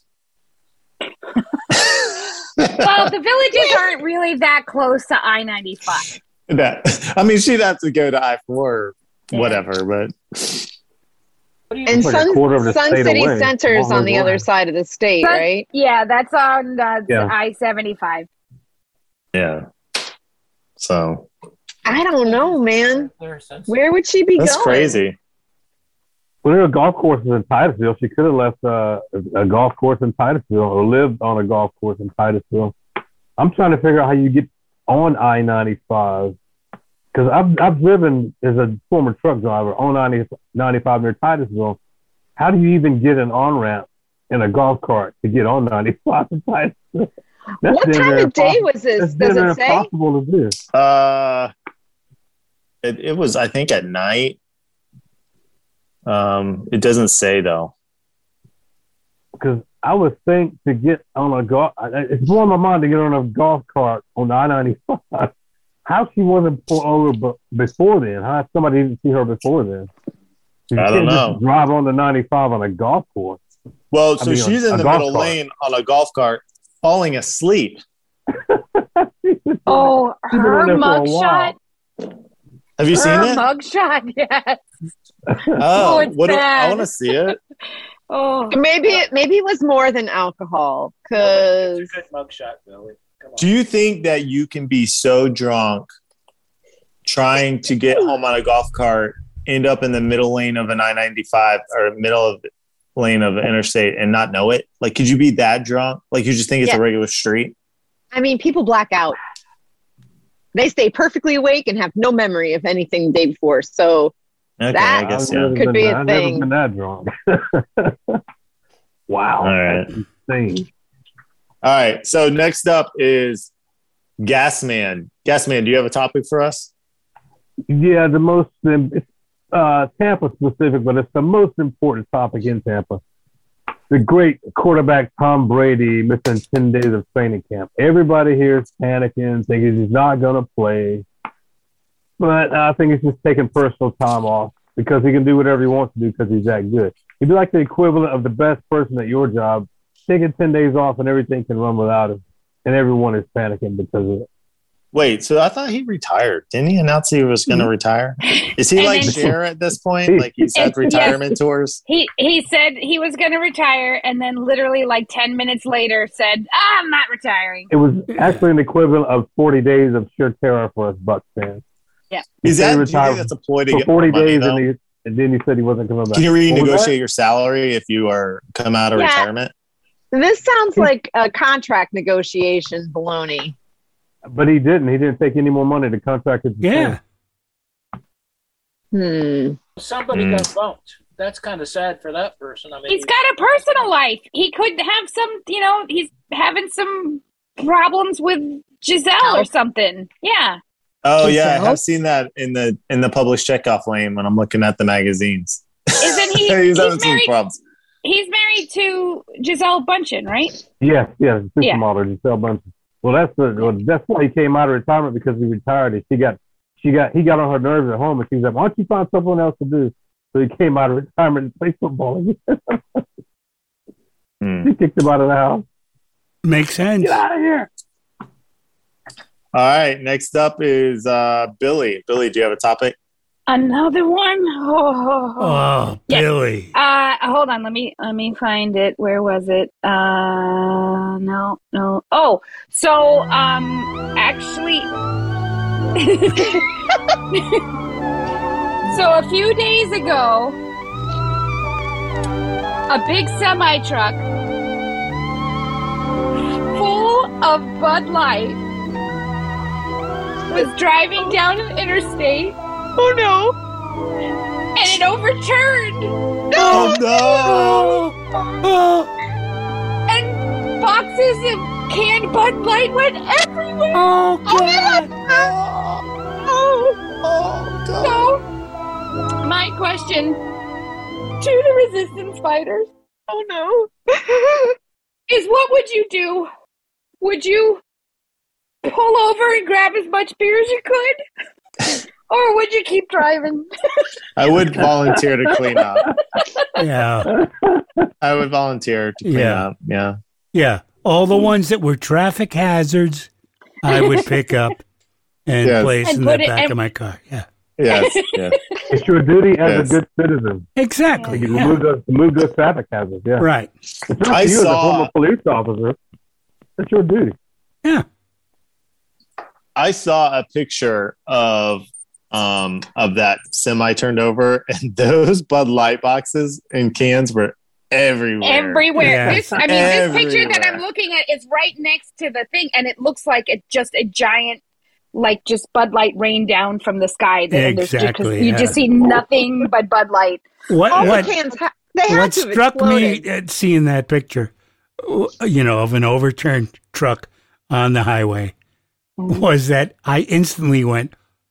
Well, the villages aren't really that close to I ninety-five. That, I mean, she'd have to go to I four or whatever, but And It's like a Sun, quarter of the Sun state City away. Center is Long on the way. other side of the state, Sun- right? Yeah, that's on uh, Yeah. I seventy-five. yeah. So I don't know, man. Where would she be that's going? crazy. Well, there are golf courses in Titusville. She could have left uh, a golf course in Titusville or lived on a golf course in Titusville. I'm trying to figure out how you get on I ninety-five because I've, I've driven as a former truck driver on I ninety-five near Titusville. How do you even get an on-ramp in a golf cart to get on ninety-five in Titusville? That's What damn time near of day impossible- was this? That's Does damn near it say? impossible to do. Uh, It, it was, I think, at night. Um, it doesn't say though. Because I would think to get on a golf, it's blowing my mind to get on a golf cart on the I ninety-five. How she wasn't pulled over b- before then? How somebody didn't see her before then? You I don't can't know. Just drive on the ninety-five on a golf course. Well, so I mean, she's a- in a the golf middle cart. lane on a golf cart, falling asleep. Oh, She's been her on there for a mugshot. Have you seen Her it? mugshot, yes. Oh, it's what do- I bad. want to see it. Oh, Maybe it, maybe it was more than alcohol. Cause Good mugshot, Billy. Come on. Do you think that you can be so drunk trying to get home on a golf cart, end up in the middle lane of an I ninety-five or middle of lane of an interstate and not know it? Like, could you be that drunk? Like, you just think it's Yeah. a regular street? I mean, people black out. They stay perfectly awake and have no memory of anything the day before. So Okay, That I guess, I've yeah. never could been be that- a I've thing. never been that drunk. Wow. All right. That's insane. All right. So next up is Gasman. Gasman, do you have a topic for us? Yeah, the most, it's uh, Tampa specific, but it's the most important topic in Tampa. The great quarterback Tom Brady missing ten days of training camp. Everybody here is panicking, thinking he's not going to play. But I think he's just taking personal time off because he can do whatever he wants to do because he's that good. He'd be like the equivalent of the best person at your job, taking ten days off and everything can run without him. And everyone is panicking because of it. Wait, so I thought he retired. Didn't he announce he was going to retire? Is he And like then- Cher at this point? Like he's had Yes. retirement tours? he he said he was going to retire, and then literally like ten minutes later said, ah, "I'm not retiring." It was actually an equivalent of forty days of sheer terror for us Bucs fans. Yeah. He Is said that, he do you retired think that's a ploy to for get forty more money, days, though? and, he, and then he said he wasn't coming back. Can you What was that? renegotiate your salary if you are come out of Yeah. retirement? this sounds like a contract negotiation baloney. But he didn't. He didn't take any more money. The contract is the Yeah. Hmm. Somebody Mm. got bumped. That's kind of sad for that person. I mean, He's got a personal life. He could have some, you know, he's having some problems with Giselle or something. Yeah. Oh yeah, I Giselle? have seen that in the in the published checkoff lane when I'm looking at the magazines. Isn't he? he's he's having some married. problems. He's married to Giselle Bundchen, right? Yes, yes, Yeah. supermodel Giselle Bundchen. Well, that's the well, that's why he came out of retirement because he retired. And she got she got he got on her nerves at home, and she was like, "Why don't you find someone else to do?" So he came out of retirement and played football again. Hmm. She kicked him out of the house. Makes sense. Get out of here! All right, next up is uh, Billy. Billy, do you have a topic? Another one. Oh, Oh, Yes. Billy. Uh, hold on. Let me let me find it. Where was it? Uh, no, no. Oh, so um, actually, so a few days ago, a big semi truck full of Bud Light was driving down an interstate. Oh no! And it overturned. Oh no! And boxes of canned Bud Light went everywhere. Oh, God. Oh God! So, my question to the resistance fighters Oh no! is, what would you do? Would you pull over and grab as much beer as you could? Or would you keep driving? I would volunteer to clean up. Yeah. I would volunteer to clean Yeah. up. Yeah. Yeah. All the ones that were traffic hazards, I would pick up and Yes. place And in the put it- back and- of my car. Yeah. Yes. Yes. It's your duty as Yes. a good citizen. Exactly. You Yeah. remove those, remove those traffic hazards. Yeah. Right. It's not I you as a saw- former police officer. It's your duty. Yeah. I saw a picture of um of that semi turned over, and those Bud Light boxes and cans were everywhere. Everywhere. Yeah. This, I mean, this picture that I'm Everywhere. looking at is right next to the thing, and it looks like it's just a giant, like just Bud Light rain down from the sky. There- there's just- 'cause Exactly, You yeah. just see nothing but Bud Light. What, All what, the cans, ha- they had what to have struck exploded. me at seeing that picture, you know, of an overturned truck on the highway was that I instantly went,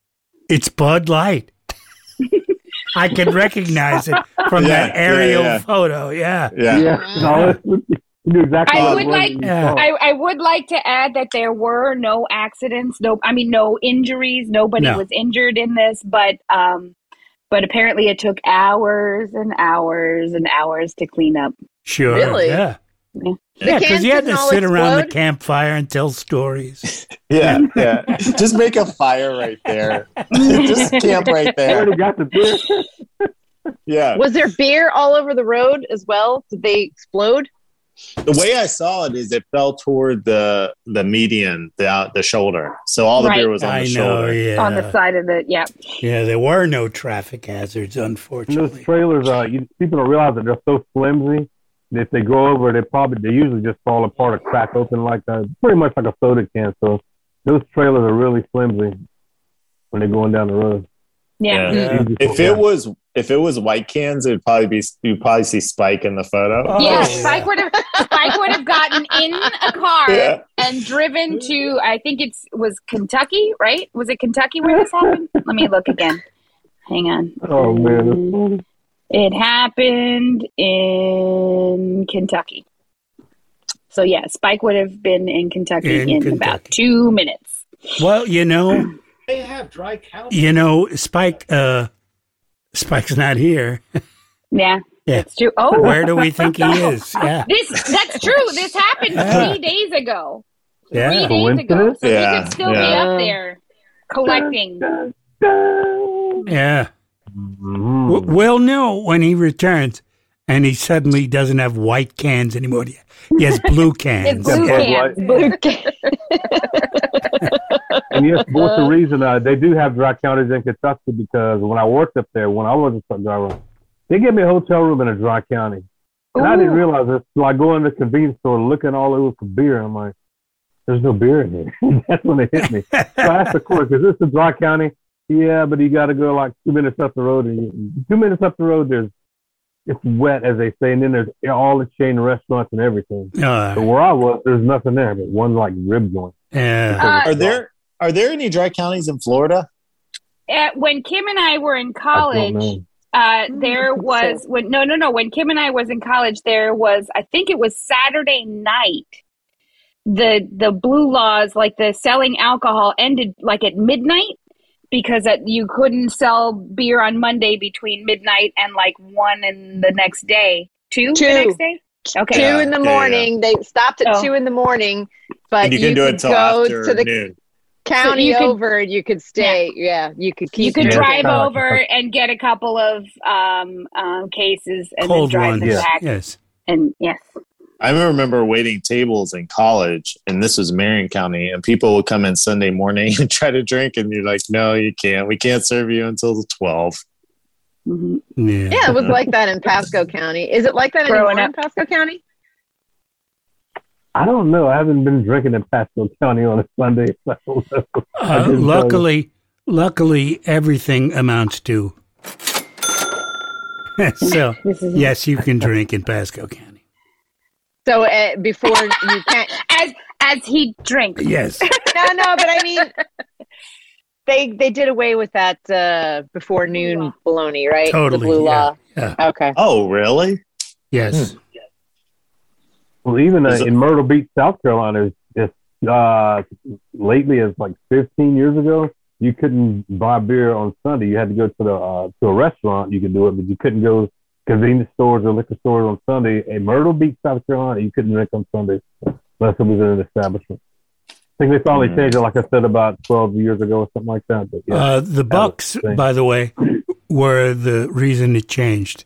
It's Bud Light. I can recognize it from Yeah, that aerial yeah, yeah. photo. Yeah. Yeah. Yeah. No, you knew exactly I what would it was like when you saw it. I, I would like to add that there were no accidents, no I mean no injuries. Nobody No. was injured in this, but um but apparently it took hours and hours and hours to clean up. Sure. Really? Yeah. Yeah. Yeah, because cans you had to didn't all sit around the explode? campfire and tell stories. Yeah, yeah. Just make a fire right there. Just camp right I there. already got the beer. Yeah. Was there beer all over the road as well? Did they explode? The way I saw it is it fell toward the the median, the out the shoulder. So all the Right. beer was on I the know, shoulder. yeah. On the side of it, yeah. Yeah, there were no traffic hazards, And those unfortunately. trailers, uh, you, people don't realize that they're so flimsy. that If they go over, they probably they usually just fall apart or crack open like that, pretty much like a soda can. So those trailers are really flimsy when they're going down the road. Yeah. Yeah. Easy If for- it was if it was white cans, it'd probably be you'd probably see Spike in the photo. Oh, Yeah, yeah. Spike would have Spike would have gotten in a car Yeah. and driven to I think it's was Kentucky, right? Was it Kentucky where this happened? Let me look again. Hang on. Oh man, that's funny. It happened in Kentucky. So yeah, Spike would have been in Kentucky In in, Kentucky. about two minutes. Well, you know, They have dry cow. you know, Spike. Uh, Spike's not here. Yeah, Yeah. that's true. Oh, Where do we think he is? Yeah, this that's true. This happened Yeah. three days ago. yeah. Three days ago. Coincidence? So he Yeah, could still be yeah. up there collecting. Yeah. Mhm. W- We'll know when he returns, and he suddenly doesn't have white cans anymore. He has blue cans. It's blue Yeah. cans. Blue can. And yes, what's the reason? Uh, they do have dry counties in Kentucky because when I worked up there, when I was a truck driver, they gave me a hotel room in a dry county. And I didn't Ooh. realize this. So I go in the convenience store looking all over for beer. I'm like, there's no beer in here. That's when it hit me. So I asked the court, is this a dry county? Yeah, but you got to go like two minutes up the road. And you, two minutes up the road, there's it's wet, as they say. And then there's all the chain restaurants and everything. Uh, But where I was, there's nothing there but one like rib joint. yeah. Uh, Are there are there any dry counties in Florida? Uh, when Kim and I were in I don't college, know. uh, there was when no no no when Kim and I was in college, there was I think it was Saturday night. The the blue laws, like the selling alcohol, ended like at midnight because that you couldn't sell beer on Monday between midnight and like one and the next day. Two, Two. the next day. Okay. Two Yeah, in the yeah, yeah. morning. They stopped at Oh. two in the morning, but And you you, can do could it till go after to the noon. county So you could- over and you could stay. Yeah, you could keep You could drinking. drive Yeah. over and get a couple of um, um, cases and Cold then drive ones. them Yeah. back. Yes. And yes. I remember waiting tables in college, and this was Marion County, and people would come in Sunday morning and try to drink, and you're like, "No, you can't. We can't serve you until the twelve." Mhm. Yeah. Yeah, it was like that in Pasco County. Is it like that Growing anymore up. in Pasco County? I don't know. I haven't been drinking in Pasco County on a Sunday. So I don't know. I Uh, couldn't tell you. luckily, luckily, everything amounts to. So, This is yes, you can drink in Pasco County. So uh, before you can't. as as he drinks. Yes. No, no, but I mean, they they did away with that uh, before noon baloney, right? Totally. The blue yeah. law. Yeah. Okay. Oh, really? Yes. Well, even uh, Is it- in Myrtle Beach, South Carolina, it's uh, lately, it's like fifteen years ago, you couldn't buy beer on Sunday. You had to go to the uh, to a restaurant. You could do it, but you couldn't go convenience stores or liquor stores on Sunday. In Myrtle Beach, South Carolina, you couldn't drink on Sunday unless it was in an establishment. I think they finally Mm. changed it, like I said, about twelve years ago or something like that. But yeah, Uh, the Bucks, the thing. by the way, were the reason it changed.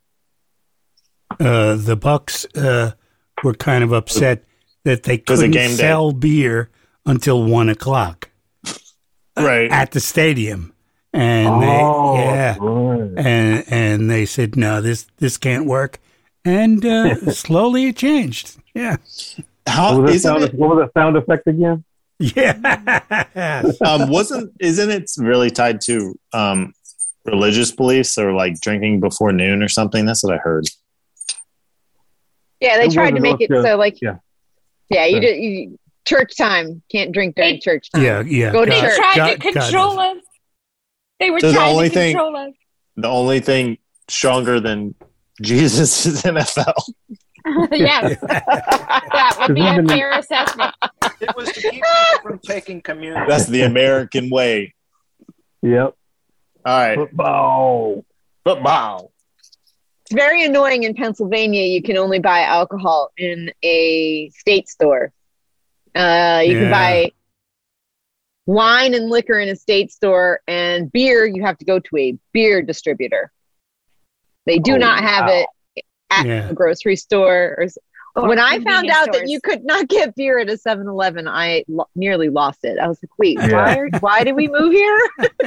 Uh, the Bucks uh, were kind of upset that they Was it couldn't game day? sell beer until one o'clock Right. at the stadium, and oh, they, yeah, right. and and they said no, this this can't work, and uh, slowly it changed. Yeah, How What was, that isn't sound, it? what was that sound effect again? yeah. Um, wasn't isn't it really tied to um, religious beliefs or like drinking before noon or something? That's what I heard. Yeah, they It tried to wasn't make it also- so like yeah. yeah, you Yeah. did you, church time can't drink during They- church time. Yeah, yeah. Go to They church. tried God- to God control doesn't. us. They were So the trying only to thing- control us. The only thing stronger than Jesus is N F L. Yes. That would be a Even- fair assessment. It was to keep people from taking communion. That's the American way. Yep. All right. Football. Football. It's very annoying in Pennsylvania. You can only buy alcohol in a state store. Uh, you Yeah. can buy wine and liquor in a state store, and beer, you have to go to a beer distributor. They do Oh, not have wow. it at Yeah. the grocery store. Or, s- Or when I found convenience out that stores. you could not get beer at a seven eleven, I lo- nearly lost it. I was like, wait, Yeah. why, are, why did we move here?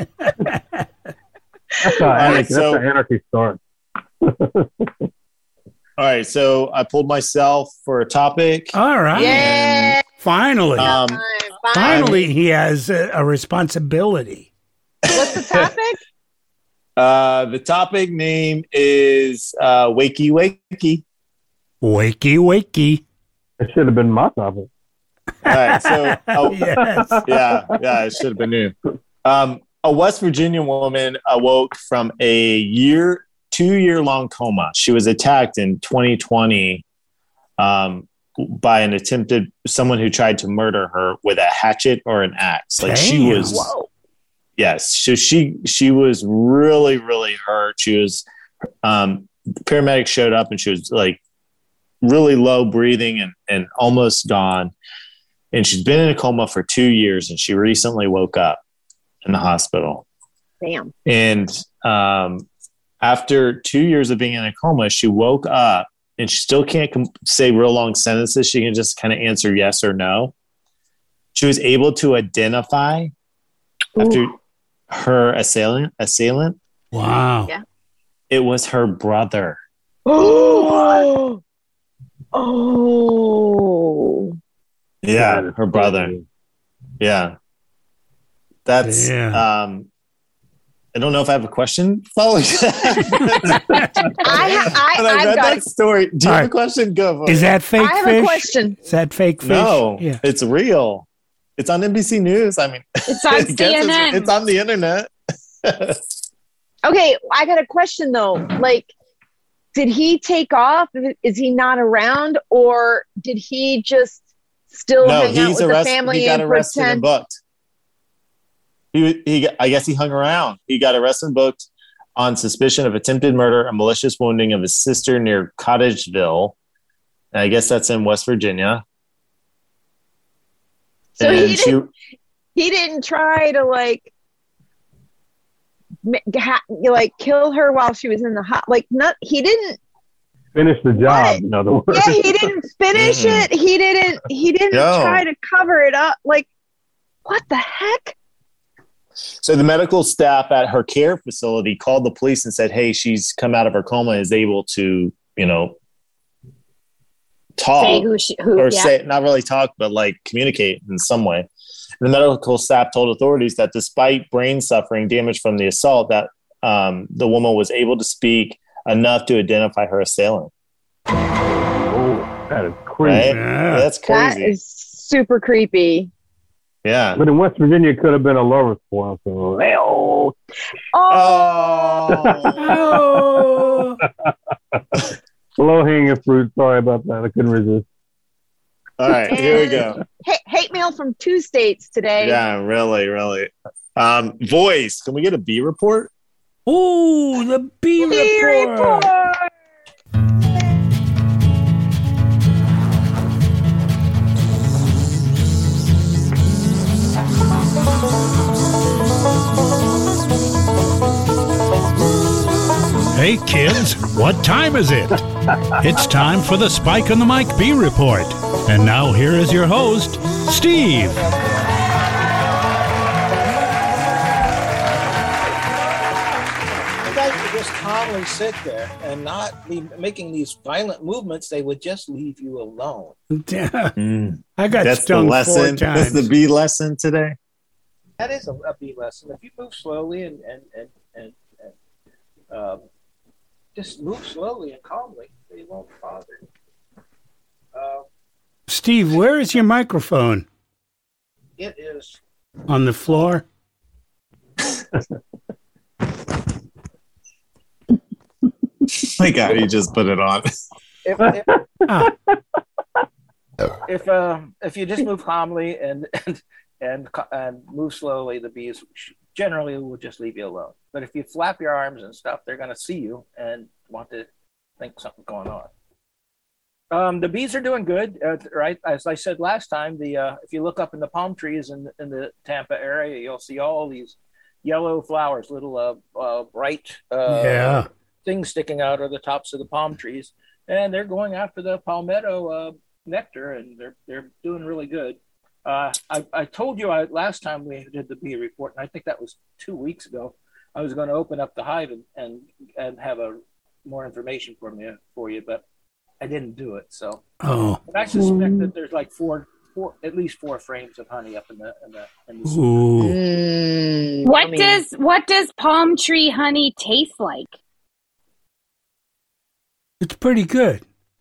That's how right, anarchy, so- that's how anarchy starts. All right. So I pulled myself for a topic. All right. Yeah. Finally. Um, Fine, fine. Finally, he has a, a responsibility. What's the topic? Uh, the topic name is uh, Wakey Wakey. Wakey, wakey. It should have been my topic. All right. So, oh, Yes. yeah, yeah, it should have been new. Um, a West Virginia woman awoke from a year, two year long coma. She was attacked in twenty twenty um, by an attempted someone who tried to murder her with a hatchet or an axe. Like she Damn. was, yes. So she she was really really hurt. She was. Um, paramedics showed up and she was like really low breathing and and almost gone. And she's been in a coma for two years, and she recently woke up in the hospital. Damn. And um, after two years of being in a coma, she woke up, and she still can't com- say real long sentences. She can just kind of answer yes or no. She was able to identify after Ooh. her assailant. Assailant. Wow. Yeah. It was her brother. Oh. Oh. Yeah, That is her brother. crazy. Yeah. That's Yeah. um I don't know if I have a question following that. I, I, When I I've read got that a, story, do you All have a right. question? Go for Is it. that fake I have fish? a question. Is that fake fish? No, Yeah. it's real. It's on N B C News. I mean, It's on I guess C N N. It's, it's on the internet. Okay, I got a question though. Like, did he take off? Is he not around, or did he just still No, hang out he's with the arrested. family He got and arrested and pretend? booked. He, he, got- I guess he hung around. He got arrested and booked on suspicion of attempted murder and malicious wounding of his sister near Cottageville. And I guess that's in West Virginia. So And he she, didn't. He didn't try to like, ma- ha- like kill her while she was in the hot. Like, not. He didn't. Finish the job, in other words. Yeah, he didn't finish Mm-mm. it. He didn't. He didn't No. try to cover it up. Like, what the heck? So the medical staff at her care facility called the police and said, "Hey, she's come out of her coma, is able to, you know, talk Say who she, who, or yeah. say not really talk, but like communicate in some way." The medical staff told authorities that despite brain suffering damage from the assault, that um, the woman was able to speak enough to identify her assailant. Oh, that is Right? crazy. Yeah. That's That crazy. is super creepy. yeah. But in West Virginia, it could have been a lover's quarrel. So, oh, Oh. Oh. low hanging fruit. Sorry about that. I couldn't resist. All right. Here we go. Hate, hate mail from two states today. Yeah. Really. Really. Um, voice. Can we get a B report? Ooh, the B Bee report. report. Hey kids, what time is it? It's time for the Spike on the Mic B report. And now here is your host, Steve. The guys would just calmly sit there and not be making these violent movements. They would just leave you alone. Mm. I got That's the stung four lesson. times. That's the B lesson today. That is a, a B lesson. If you move slowly and and and and, and um, just move slowly and calmly, they won't bother you. Uh, Steve, where is your microphone? it is On the floor? Like how you just put it on. If if, if, uh, if you just move calmly and and and and move slowly, the bees generally will just leave you alone. But if you flap your arms and stuff, they're going to see you and want to think something's going on. Um, the bees are doing good, uh, right? As I said last time, the uh, if you look up in the palm trees in in the Tampa area, you'll see all these yellow flowers, little uh, uh, bright uh, Yeah. things sticking out of the tops of the palm trees, and they're going after the palmetto uh, nectar, and they're they're doing really good. Uh, I, I told you I, last time we did the bee report, and I think that was two weeks ago. I was going to open up the hive and, and and have a more information for me for you, but I didn't do it. So, Oh. but I suspect that there's like four, four, at least four frames of honey up in the in the. In the Ooh. Mm, What I mean, does what does palm tree honey taste like? It's pretty good.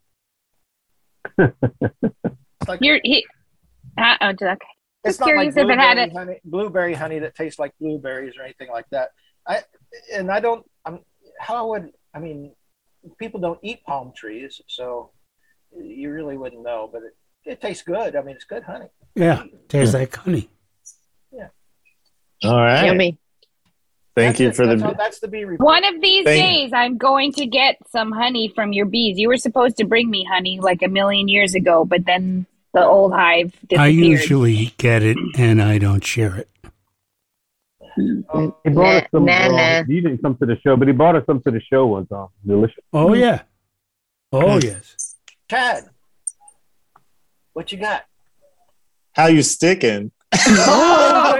like, You're he, uh, oh, okay. it's Just not like curious if it had blueberry a. honey, blueberry honey that tastes like blueberries or anything like that. I and I don't. I'm how would I mean? People don't eat palm trees, so you really wouldn't know. But it, it tastes good. I mean, it's good honey. Yeah. Tastes like honey. All right. yummy. Thank That's you it. for that's the. all, that's the bee report. One of these Thank- days, I'm going to get some honey from your bees. You were supposed to bring me honey like a million years ago, but then the old hive disappeared. I usually get it and I don't share it. Um, He brought us some. Nah, well, nah. He didn't come to the show, but he brought us some to the show one time. Delicious. Oh, yeah. Oh, yes. Chad, what you got? How you sticking? Oh,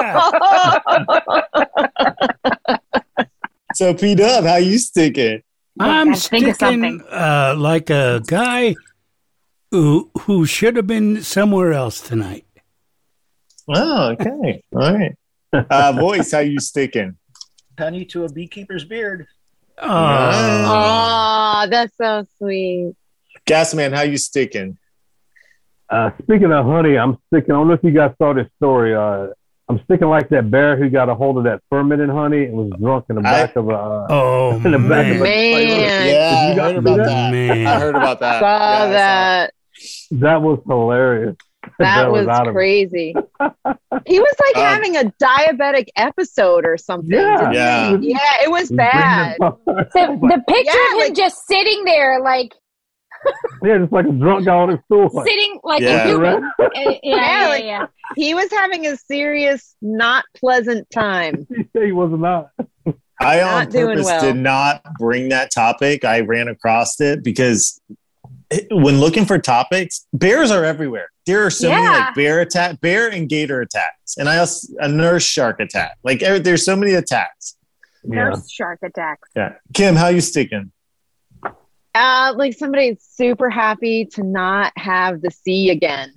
yeah. So P Dub, how you sticking? I'm gotta think of sticking something. uh, like a guy who who should have been somewhere else tonight. Oh, okay. All right. Uh, voice, how you sticking? Honey to a beekeeper's beard. Oh, Oh, that's so sweet. Gasman, how you sticking? Uh, speaking of honey, I'm sticking. I don't know if you guys saw this story. Uh, I'm sticking like that bear who got a hold of that fermented honey and was drunk in the I- back of a. Uh, oh in the back of a man. Man, Yeah, I you guys heard see about that? that. Man. I heard about that. saw Yeah, I saw it. that. That was hilarious. That was out of it. crazy. He was like Um, having a diabetic episode or something. Yeah. Yeah. Yeah, it was He's bad. bringing it up. The, the picture Yeah, of him like- just sitting there, like Yeah, just like a drunk guy on his stool. Like, sitting like Yeah. a human. right? Uh, yeah, Yeah, yeah, like- yeah. He was having a serious, not pleasant time. he was not. I on Not doing purpose well. did not bring that topic. I ran across it because it- when looking for topics, bears are everywhere. There are so many Yeah. like bear attack, bear and gator attacks, and I also a nurse shark attack. Like every- there's so many attacks. Yeah. Nurse shark attacks. Yeah, Kim, how you sticking? Uh, like somebody's super happy to not have the sea again.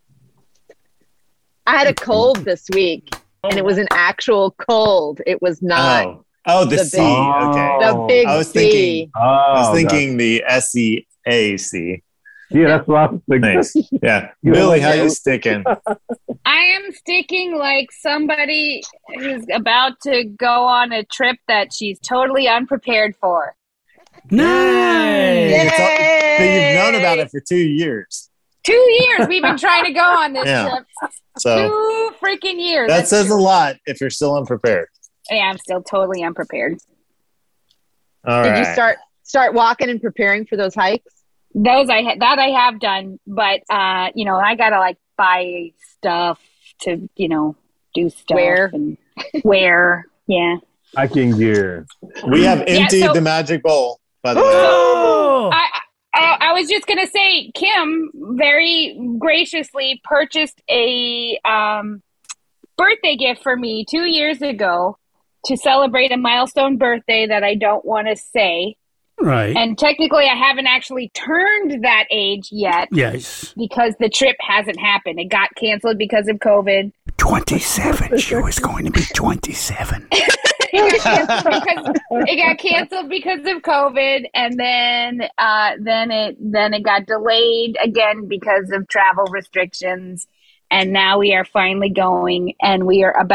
I had a cold this week, and it was an actual cold. It was not Oh, oh, the, the C. big- Okay, the Oh. big I was sea. thinking- Oh, I was God. thinking the S E A C. Yeah, that's what I was thinking. Nice. Yeah, You Billy, know, how yeah. you sticking? I am sticking like somebody who's about to go on a trip that she's totally unprepared for. Nice. It's all- but you've known about it for two years, Two years we've been trying to go on this Yeah. trip. so Two freaking years. that That's says a true. lot. If you're still unprepared. Yeah, I'm still totally unprepared. All Did right. you start start walking and preparing for those hikes? Those I ha- that I have done, but uh, you know, I gotta like buy stuff to you know do stuff Wear. and wear. Yeah. Hiking gear. We have Yeah, emptied so- the magic bowl, by the way. Oh, I, I I was just gonna say, Kim very graciously purchased a um, birthday gift for me two years ago to celebrate a milestone birthday that I don't want to say. right. And technically, I haven't actually turned that age yet Yes. because the trip hasn't happened. It got canceled because of COVID. twenty-seven. She was going to be twenty-seven. It got canceled because it got canceled because of COVID, and then uh, then it then it got delayed again because of travel restrictions. And now we are finally going, and we are about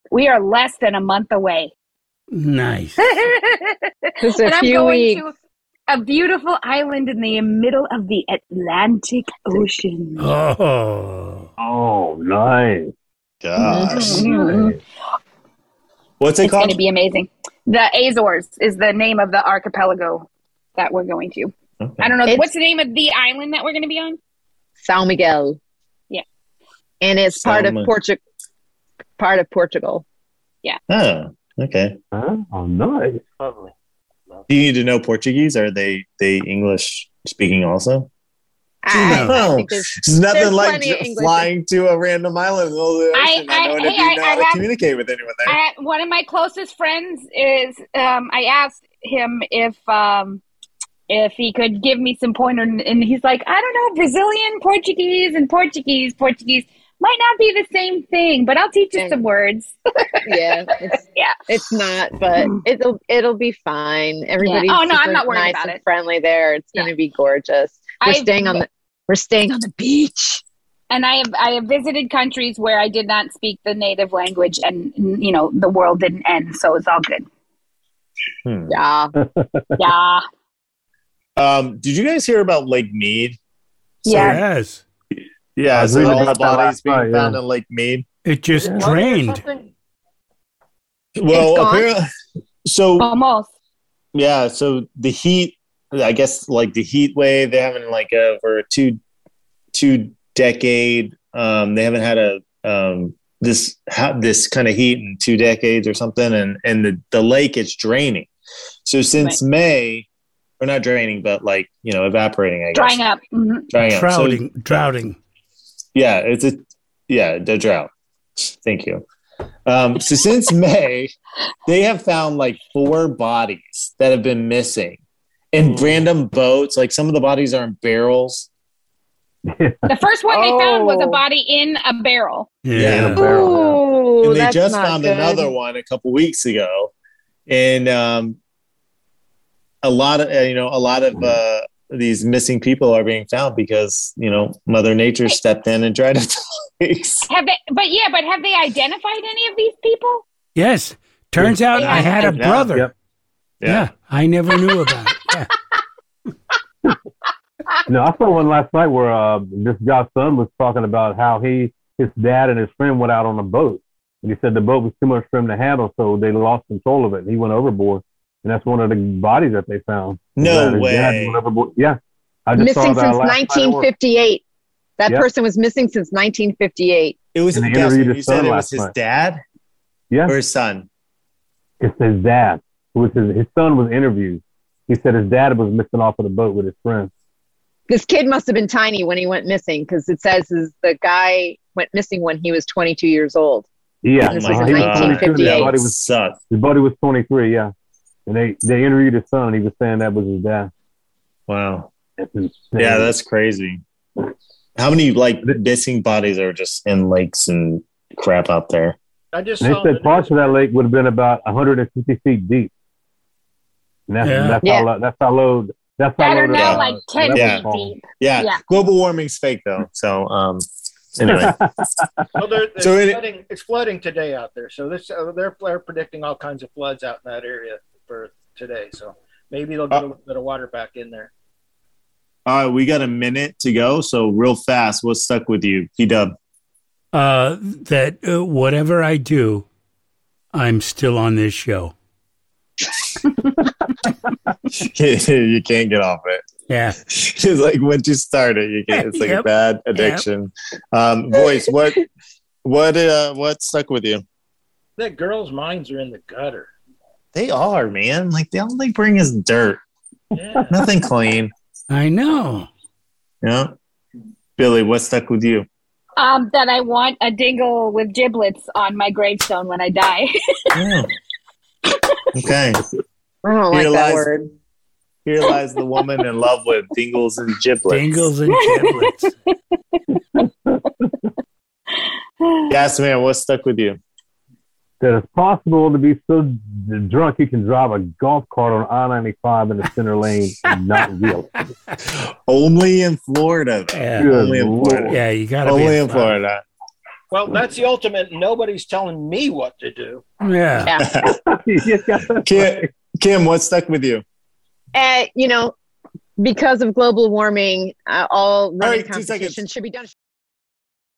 We are less than a month away. Nice. Just a and I'm few going weeks. to a beautiful island in the middle of the Atlantic Ocean. Oh. Oh, nice. Gosh. Mhm. What's it It's going called? to be amazing. The Azores is the name of the archipelago that we're going to. Okay. I don't know. It's- What's the name of the island that we're going to be on? São Miguel. Yeah. And it's part São of Mi- Portugal. Part of Portugal. Oh, okay. Huh? Oh, nice. Lovely. Do you need to know Portuguese? Are they they English speaking also? I, I Oh, think there's, it's nothing there's like plenty of j- English. flying to a random island in the middle of the I- ocean. I, I- know hey, if you know I- how I to have- communicate with anyone there. I, one of my closest friends is. Um, I asked him if um, if he could give me some pointer, and, and he's like, I don't know, Brazilian Portuguese and Portuguese Portuguese might not be the same thing, but I'll teach you Yeah. some words. Yeah, it's, Yeah. it's not, but it'll it'll be fine. Everybody's Oh, no, I'm super not worried nice about and it. friendly there. It's going to be gorgeous. We're I've- staying on the we're staying on the beach. And I have I have visited countries where I did not speak the native language, and you know the world didn't end, so it's all good. Hmm. Yeah. Yeah. Um, did you guys hear about Lake Mead? Yeah. Yes. Yeah, I so read all the about that bodies last being night, found yeah. in Lake Mead. It just Flooding or drained. something? Well, gone? apparently, so Almost. yeah, so the heat, I guess, like the heat wave, they haven't like over a two two decade. Um, they haven't had a um this ha- this kind of heat in two decades or something, and and the the lake is draining. So since May, or not draining, but like you know evaporating, I guess Drying up. Mhm. drying up. So- Droughting. Droughting. yeah, it's a yeah, the drought. Thank you. Um, so since May, they have found like four bodies that have been missing in random boats. Like some of the bodies are in barrels. The first one they found was a Oh. body in a barrel. Yeah. Ooh, and they that's just not found good. another one a couple weeks ago, and um, a lot of uh, you know a lot of uh, these missing people are being found because you know Mother Nature stepped in and dried up the lakes. Have they? But yeah, but have they identified any of these people? Yes. Turns out I had a Yeah. brother. Yep. Yeah. I never knew about it. Yeah. No, I saw one last night where uh, this guy's son was talking about how he, his dad and his friend went out on a boat. And he said the boat was too much for him to handle, so they lost control of it. And he went overboard. And that's one of the bodies that they found. His No dad- his dad way. went overboard. Yeah. I just saw Missing that since last night at work. nineteen fifty-eight. That Yep. person was missing since nineteen fifty-eight. It was And they guess interviewed what, his you said son it was last his night. dad Yeah. or his son. It's his dad. It was his, his son was interviewed. He said his dad was missing off of the boat with his friend. This kid must have been tiny when he went missing because it says is the guy went missing when he was twenty-two years old. Yeah. This Oh was my in he God. nineteen twenty-two, fifty-eight. His body That was, sucked. his body was twenty-three, yeah. And they, they interviewed his son, and he was saying that was his dad. Wow. That's insane. Yeah, that's crazy. How many like missing bodies are just in lakes and crap out there? I just And they saw said the parts of that lake would have been about one hundred fifty feet deep. And that's, Yeah. that's, Yeah. how, low- that's how low. That's how That low are the, now uh, like ten the Yeah. feet level falls. deep. Yeah, Yeah. global warming's fake though. So um, anyway, Well, they're, it's, So it- flooding, it's flooding today out there. So this uh, they're, they're predicting all kinds of floods out in that area for today. So maybe they'll get a little bit of water back in there. all right, we got a minute to go. So real fast, what's stuck with you, P Dub? Uh, that uh, whatever I do, I'm still on this show. You can't get off it. Yeah. It's like once you start it, you can't. It's like a Yep. bad addiction. Um, voice, what, what, uh, what stuck with you? That girls' minds are in the gutter. They are, man. Like they all they bring is dirt. Yeah. Nothing clean. I know. Yeah. Billy, what stuck with you? Um, that I want a dingle with giblets on my gravestone when I die. Yeah. Okay. I don't like Here that lies- word. Here lies the woman in love with dingles and giblets. Dingles and giblets. Yes, man. What stuck with you? That it's possible to be so d- drunk you can drive a golf cart on I ninety-five in the center lane and not realize it. Only in Florida. Though. Yeah. Good Only in Lord. Florida. Yeah, you got to Only be in Florida. Well, that's the ultimate. Nobody's telling me what to do. Yeah. Yeah. Kim, Kim, what stuck with you? Uh, you know, because of global warming, uh, all running right, two seconds. competitions should be done.